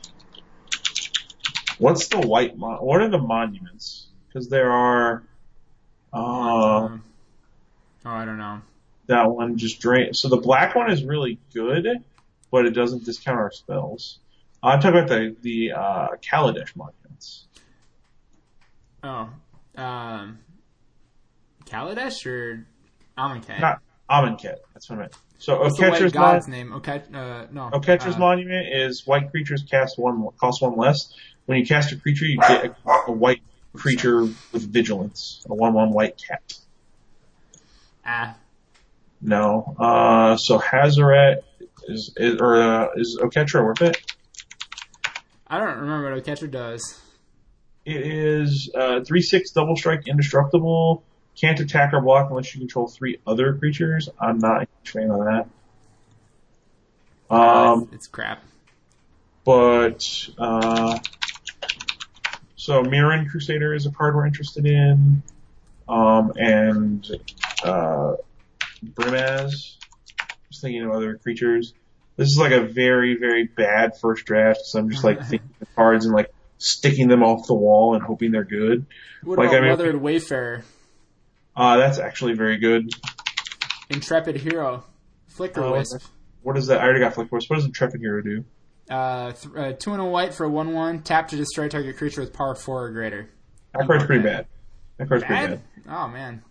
What's the white? Mon- what are the monuments? Because there are. Uh, oh, I don't know. That one just drain. So the black one is really good, but it doesn't discount our spells. Uh, I'm talking about the the uh, Kaladesh monuments. Oh, um, Kaladesh or Amonkhet? Not Amonkhet. That's what I meant. So What's the white Oketra's god's mon- name? Okay, uh, no. Oketra's uh, monument is white creatures cast one cost one less. When you cast a creature, you get a, a white creature with vigilance, a one one white cat. Ah. No. Uh, so Hazoret is, is or uh, is Oketra worth it? I don't remember what Oketra does. It is uh, three six double strike indestructible. Can't attack or block unless you control three other creatures. I'm not a fan of that. Um, uh, it's, it's crap. But uh, so Mirran Crusader is a card we're interested in, um, and uh, Brimaz. Just thinking of other creatures. This is like a very very bad first draft, so I'm just like thinking of cards and like sticking them off the wall and hoping they're good. What like, about I mean, Weathered Wayfarer? Uh, that's actually very good. Intrepid Hero. Flicker uh, Wisp. What is that? I already got Flicker Wisp. What does Intrepid Hero do? Uh, th- uh, two and a white for a one one. Tap to destroy target creature with power four or greater. That card's pretty bad. That card's bad? pretty bad. Oh, man.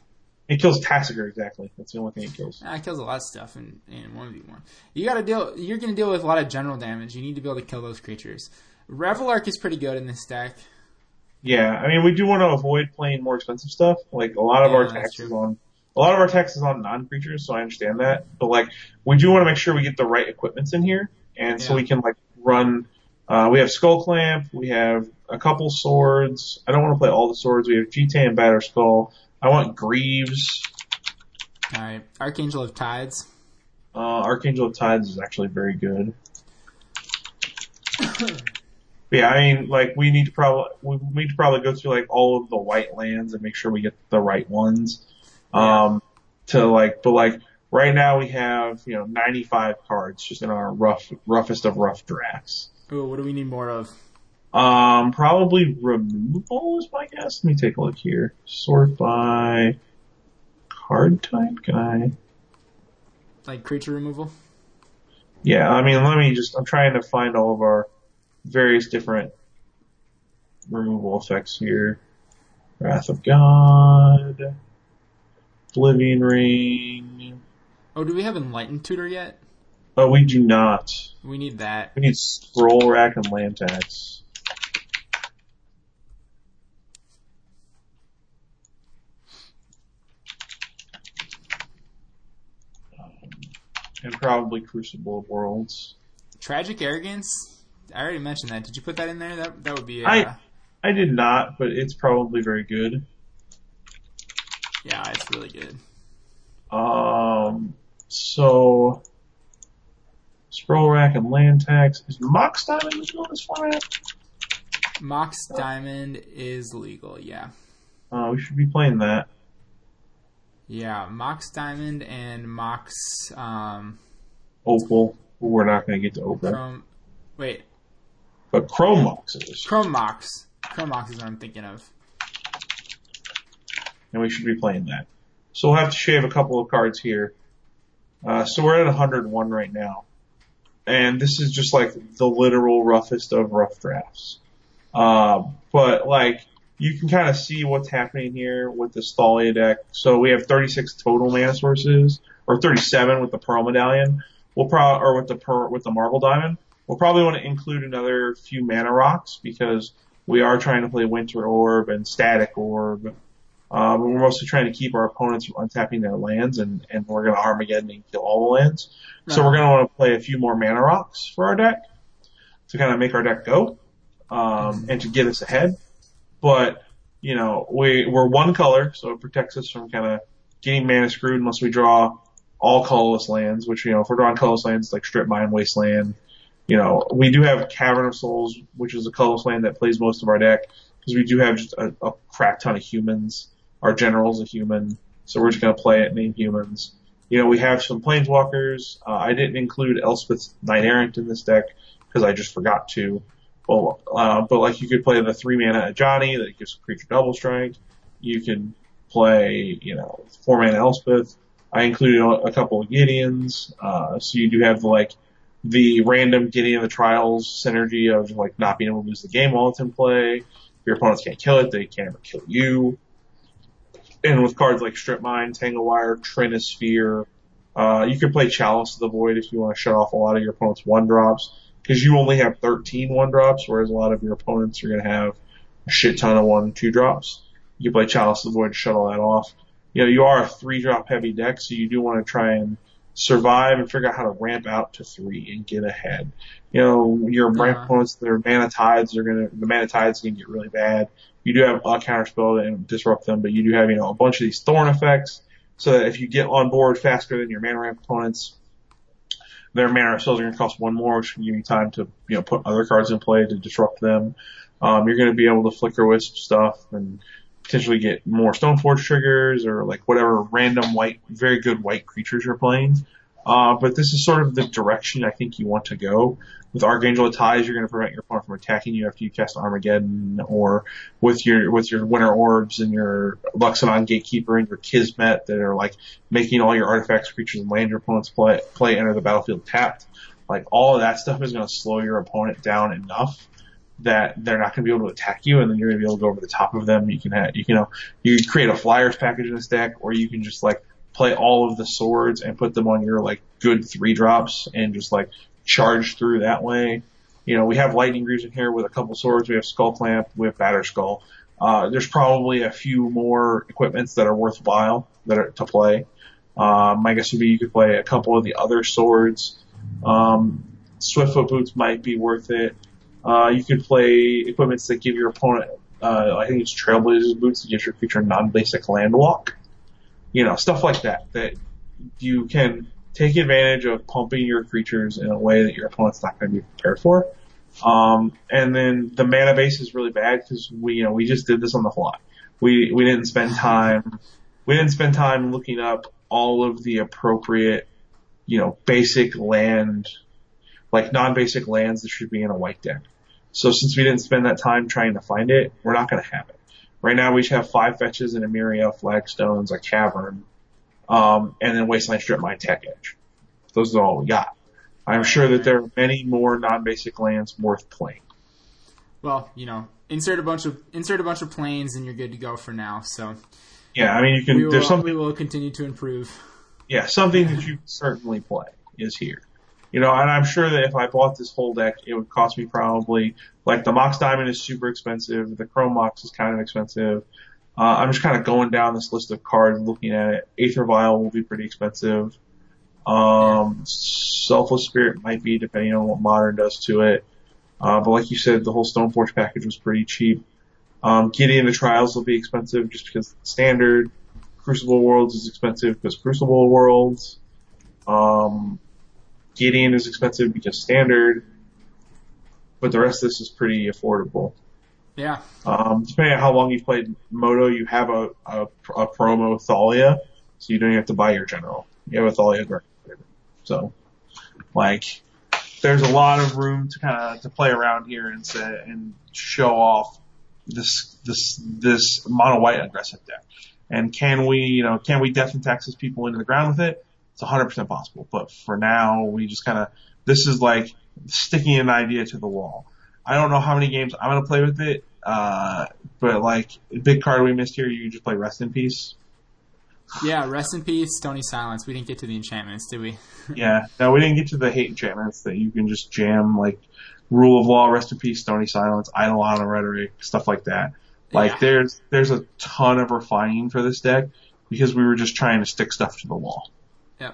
It kills Tassiger, exactly. That's the only thing it kills. Nah, it kills a lot of stuff in, in one v one. You gotta deal, you're going to deal with a lot of general damage. You need to be able to kill those creatures. Revelark is pretty good in this deck. Yeah, I mean, we do want to avoid playing more expensive stuff. Like, a lot of Yeah, our that's tax is true. on, a lot of our tax is on non-creatures, so I understand that. But, like, we do want to make sure we get the right equipments in here, and so Yeah. we can, like, run, uh, we have Skull Clamp, we have a couple swords. I don't want to play all the swords. We have G T A and Batter Skull. I want Greaves. Alright, Archangel of Tides. Uh, Archangel of Tides is actually very good. But yeah, I mean, like, we need to probably, we need to probably go through, like, all of the white lands and make sure we get the right ones. Um, to, like, but, like, right now we have, you know, ninety-five cards just in our rough, roughest of rough drafts. Ooh, what do we need more of? Um, probably removal is my guess. Let me take a look here. Sort by card type, can I? Like creature removal? Yeah, I mean, let me just, I'm trying to find all of our various different removal effects here. Wrath of God, Oblivion Ring. Oh, do we have Enlightened Tutor yet? Oh, we do not. We need that. We need Scroll Rack and Land Tax. And probably Crucible of Worlds. Tragic Arrogance? I already mentioned that. Did you put that in there? That that would be. Uh, I I did not, but it's probably very good. Yeah, it's really good. Um, so Scroll Rack and Land Tax. Is Mox Diamond legal in this format? Mox Diamond is legal. Yeah, Uh, we should be playing that. yeah. Mox Diamond and Mox um, Opal. We're not going to get to Opal, Chrome. Wait, but Chrome Mox is, Chrome Mox. Chrome Mox is what I'm thinking of. and we should be playing that. So we'll have to shave a couple of cards here. Uh, so we're at one hundred one right now. And this is just like the literal roughest of rough drafts. Uh, but like, you can kind of see what's happening here with the Thalia deck. So we have thirty-six total mana sources, or thirty-seven with the Pearl Medallion. We'll probably, or with the per, with the Marble Diamond. We'll probably want to include another few mana rocks because we are trying to play Winter Orb and Static Orb. Uh, but we're mostly trying to keep our opponents from untapping their lands, and, and we're going to Armageddon and kill all the lands. So we're going to want to play a few more mana rocks for our deck to kind of make our deck go, um, and to get us ahead. But, you know, we, we're one color, so it protects us from kind of getting mana screwed unless we draw all colorless lands, which, you know, if we're drawing colorless lands like Strip Mine, Wasteland, you know, we do have Cavern of Souls, which is a colorless land that plays most of our deck, because we do have just a, a crap ton of humans. Our general's a human, so we're just going to play it, name humans. You know, we have some planeswalkers. Uh, I didn't include Elspeth's Knight Errant in this deck because I just forgot to. Well, uh, but like you could play the three mana Ajani that gives creature double strike. You can play, you know, four mana Elspeth. I included a, a couple of Gideons, uh, so you do have like the random Gideon of the Trials synergy of like not being able to lose the game while it's in play. If your opponents can't kill it, they can't ever kill you. And with cards like Strip Mine, Tanglewire, Trinisphere, uh, you can play Chalice of the Void if you want to shut off a lot of your opponent's one-drops, because you only have thirteen one-drops, whereas a lot of your opponents are going to have a shit ton of one and two-drops. You can play Chalice of the Void to shut all that off. You know, you are a three-drop heavy deck, so you do want to try and survive and figure out how to ramp out to three and get ahead. You know, your ramp Uh-huh. opponents, their mana tides are going to, the mana tides can get really bad. You do have a counterspell and disrupt them, but you do have, you know, a bunch of these thorn effects, so that if you get on board faster than your mana ramp opponents, their mana spells are going to cost one more, which can give you time to, you know, put other cards in play to disrupt them. Um, you're going to be able to flicker wisp stuff and potentially get more Stoneforge triggers or like whatever random white, very good white creatures you're playing. Uh, but this is sort of the direction I think you want to go. With Archangel of Ties, you're going to prevent your opponent from attacking you after you cast Armageddon, or with your with your Winter Orbs and your Luxodon Gatekeeper and your Kismet that are like making all your artifacts, creatures, and land your opponents play play enter the battlefield tapped. Like all of that stuff is going to slow your opponent down enough that they're not going to be able to attack you, and then you're going to be able to go over the top of them. You can have, you can, you know, you can create a flyers package in this deck, or you can just like play all of the swords and put them on your like good three drops and just like charge through that way. You know, we have Lightning Greaves in here with a couple swords. We have Skull Clamp. We have Batter Skull. Uh, there's probably a few more equipments that are worthwhile that are to play. Um, my guess would be you could play a couple of the other swords. Um, Swiftfoot Boots might be worth it. Uh, you could play equipments that give your opponent, uh, I think it's Trailblazers Boots that gives your creature non-basic land walk. You know, stuff like that, that you can take advantage of pumping your creatures in a way that your opponent's not going to be prepared for. Um, and then the mana base is really bad because we, you know, we just did this on the fly. We, we didn't spend time, we didn't spend time looking up all of the appropriate, you know, basic land, like non-basic lands that should be in a white deck. So since we didn't spend that time trying to find it, we're not going to have it. Right now we just have five fetches and a Myria, Flagstones, a Cavern, um, and then Wasteland Strip Mine, Tech Edge. Those are all we got. I'm sure that there are many more non-basic lands worth playing. Well, you know, insert a bunch of insert a bunch of planes and you're good to go for now. So yeah, I mean, you can. We will, there's something we will continue to improve. Yeah, something that you can certainly play is here. You know, and I'm sure that if I bought this whole deck, it would cost me probably, like the Mox Diamond is super expensive, the Chrome Mox is kind of expensive. Uh, I'm just kind of going down this list of cards and looking at it. Aether Vial will be pretty expensive. Um, Selfless Spirit might be, depending on what Modern does to it. Uh, but like you said, the whole Stoneforge package was pretty cheap. Um, Gideon the Trials will be expensive just because it's standard. Crucible Worlds is expensive because Crucible Worlds. Um, Gideon is expensive because standard, but the rest of this is pretty affordable. Yeah. Um, depending on how long you've played Moto, you have a, a, a promo Thalia, so you don't even have to buy your general. You have a Thalia Guard. So, like, there's a lot of room to kind of to play around here and say, and show off this this this mono white aggressive deck. And can we, you know, can we Death and Taxes people into the ground with it? It's one hundred percent possible. But for now, we just kind of, this is like sticking an idea to the wall. I don't know how many games I'm going to play with it, uh, but like, big card we missed here, you can just play Rest in Peace. Yeah, Rest in Peace, Stony Silence. We didn't get to the enchantments, did we? Yeah, no, we didn't get to the hate enchantments that you can just jam, like Rule of Law, Rest in Peace, Stony Silence, Eidolon Rhetoric, stuff like that. Like, yeah. there's there's a ton of refining for this deck because we were just trying to stick stuff to the wall. Yep.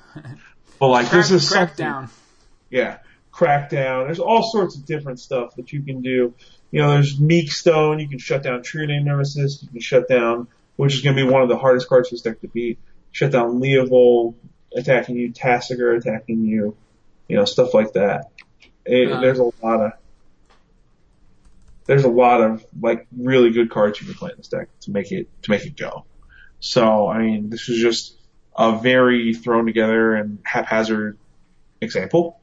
But like, Crack, this is Crackdown. Yeah, Crackdown. There's all sorts of different stuff that you can do. You know, there's Meek Stone. You can shut down True Name Nemesis. You can shut down, which is going to be one of the hardest cards for this deck to beat. Shut down Leovol attacking you, Tasigur attacking you, you know, stuff like that. It, uh, there's a lot of there's a lot of like really good cards you can play in this deck to make it to make it go. So I mean, this is just a very thrown together and haphazard example,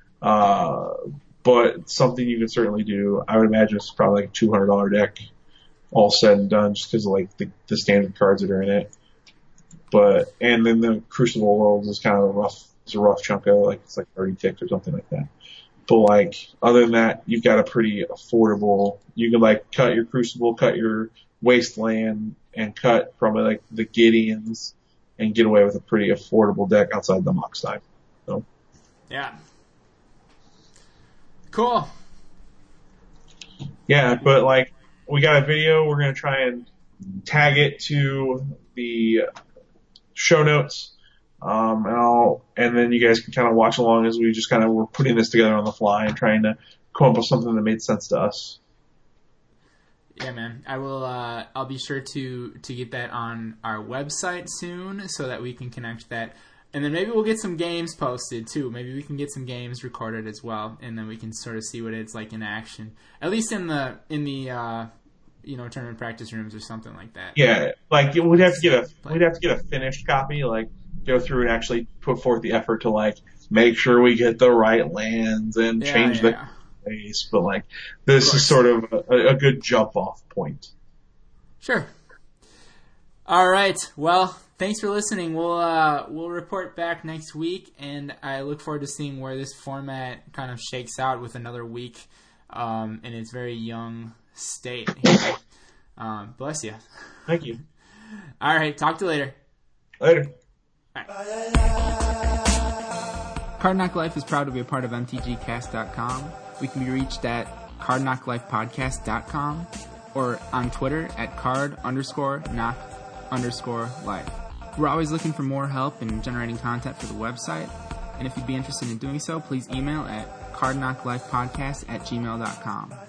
uh, but something you can certainly do. I would imagine it's probably like a two hundred dollar deck, all said and done, just because of like the, the standard cards that are in it. But and then the Crucible Worlds is kind of a rough, it's a rough chunk of like it's like thirty ticks or something like that. But like other than that, you've got a pretty affordable. You can like cut your Crucible, cut your Wasteland, and cut from like the Gideons, and get away with a pretty affordable deck outside the Mox side. So yeah, cool. Yeah, but like we got a video. We're gonna try and tag it to the show notes. Um, and I'll, and then you guys can kind of watch along as we just kind of were putting this together on the fly and trying to come up with something that made sense to us. Yeah, man. I will, uh, I'll be sure to, to get that on our website soon so that we can connect that. And then maybe we'll get some games posted too. Maybe we can get some games recorded as well. And then we can sort of see what it's like in action. At least in the, in the, uh, you know, tournament practice rooms or something like that. Yeah. Like we'd have to get a, we'd have to get a finished copy, like, go through and actually put forth the effort to like make sure we get the right lands and yeah, change yeah, the yeah. place. But like this is sort of a, a good jump off point. Sure. All right. Well, thanks for listening. We'll uh, we'll report back next week, and I look forward to seeing where this format kind of shakes out with another week um, in its very young state. um, bless you. Thank you. All right, talk to you later. Later. Card Knock Life is proud to be a part of M T G Cast dot com. We can be reached at Card Knock Life Podcast dot com or on Twitter at card underscore knock underscore life. We're always looking for more help in generating content for the website, and if you'd be interested in doing so, please email at card knock life podcast at gmail dot com.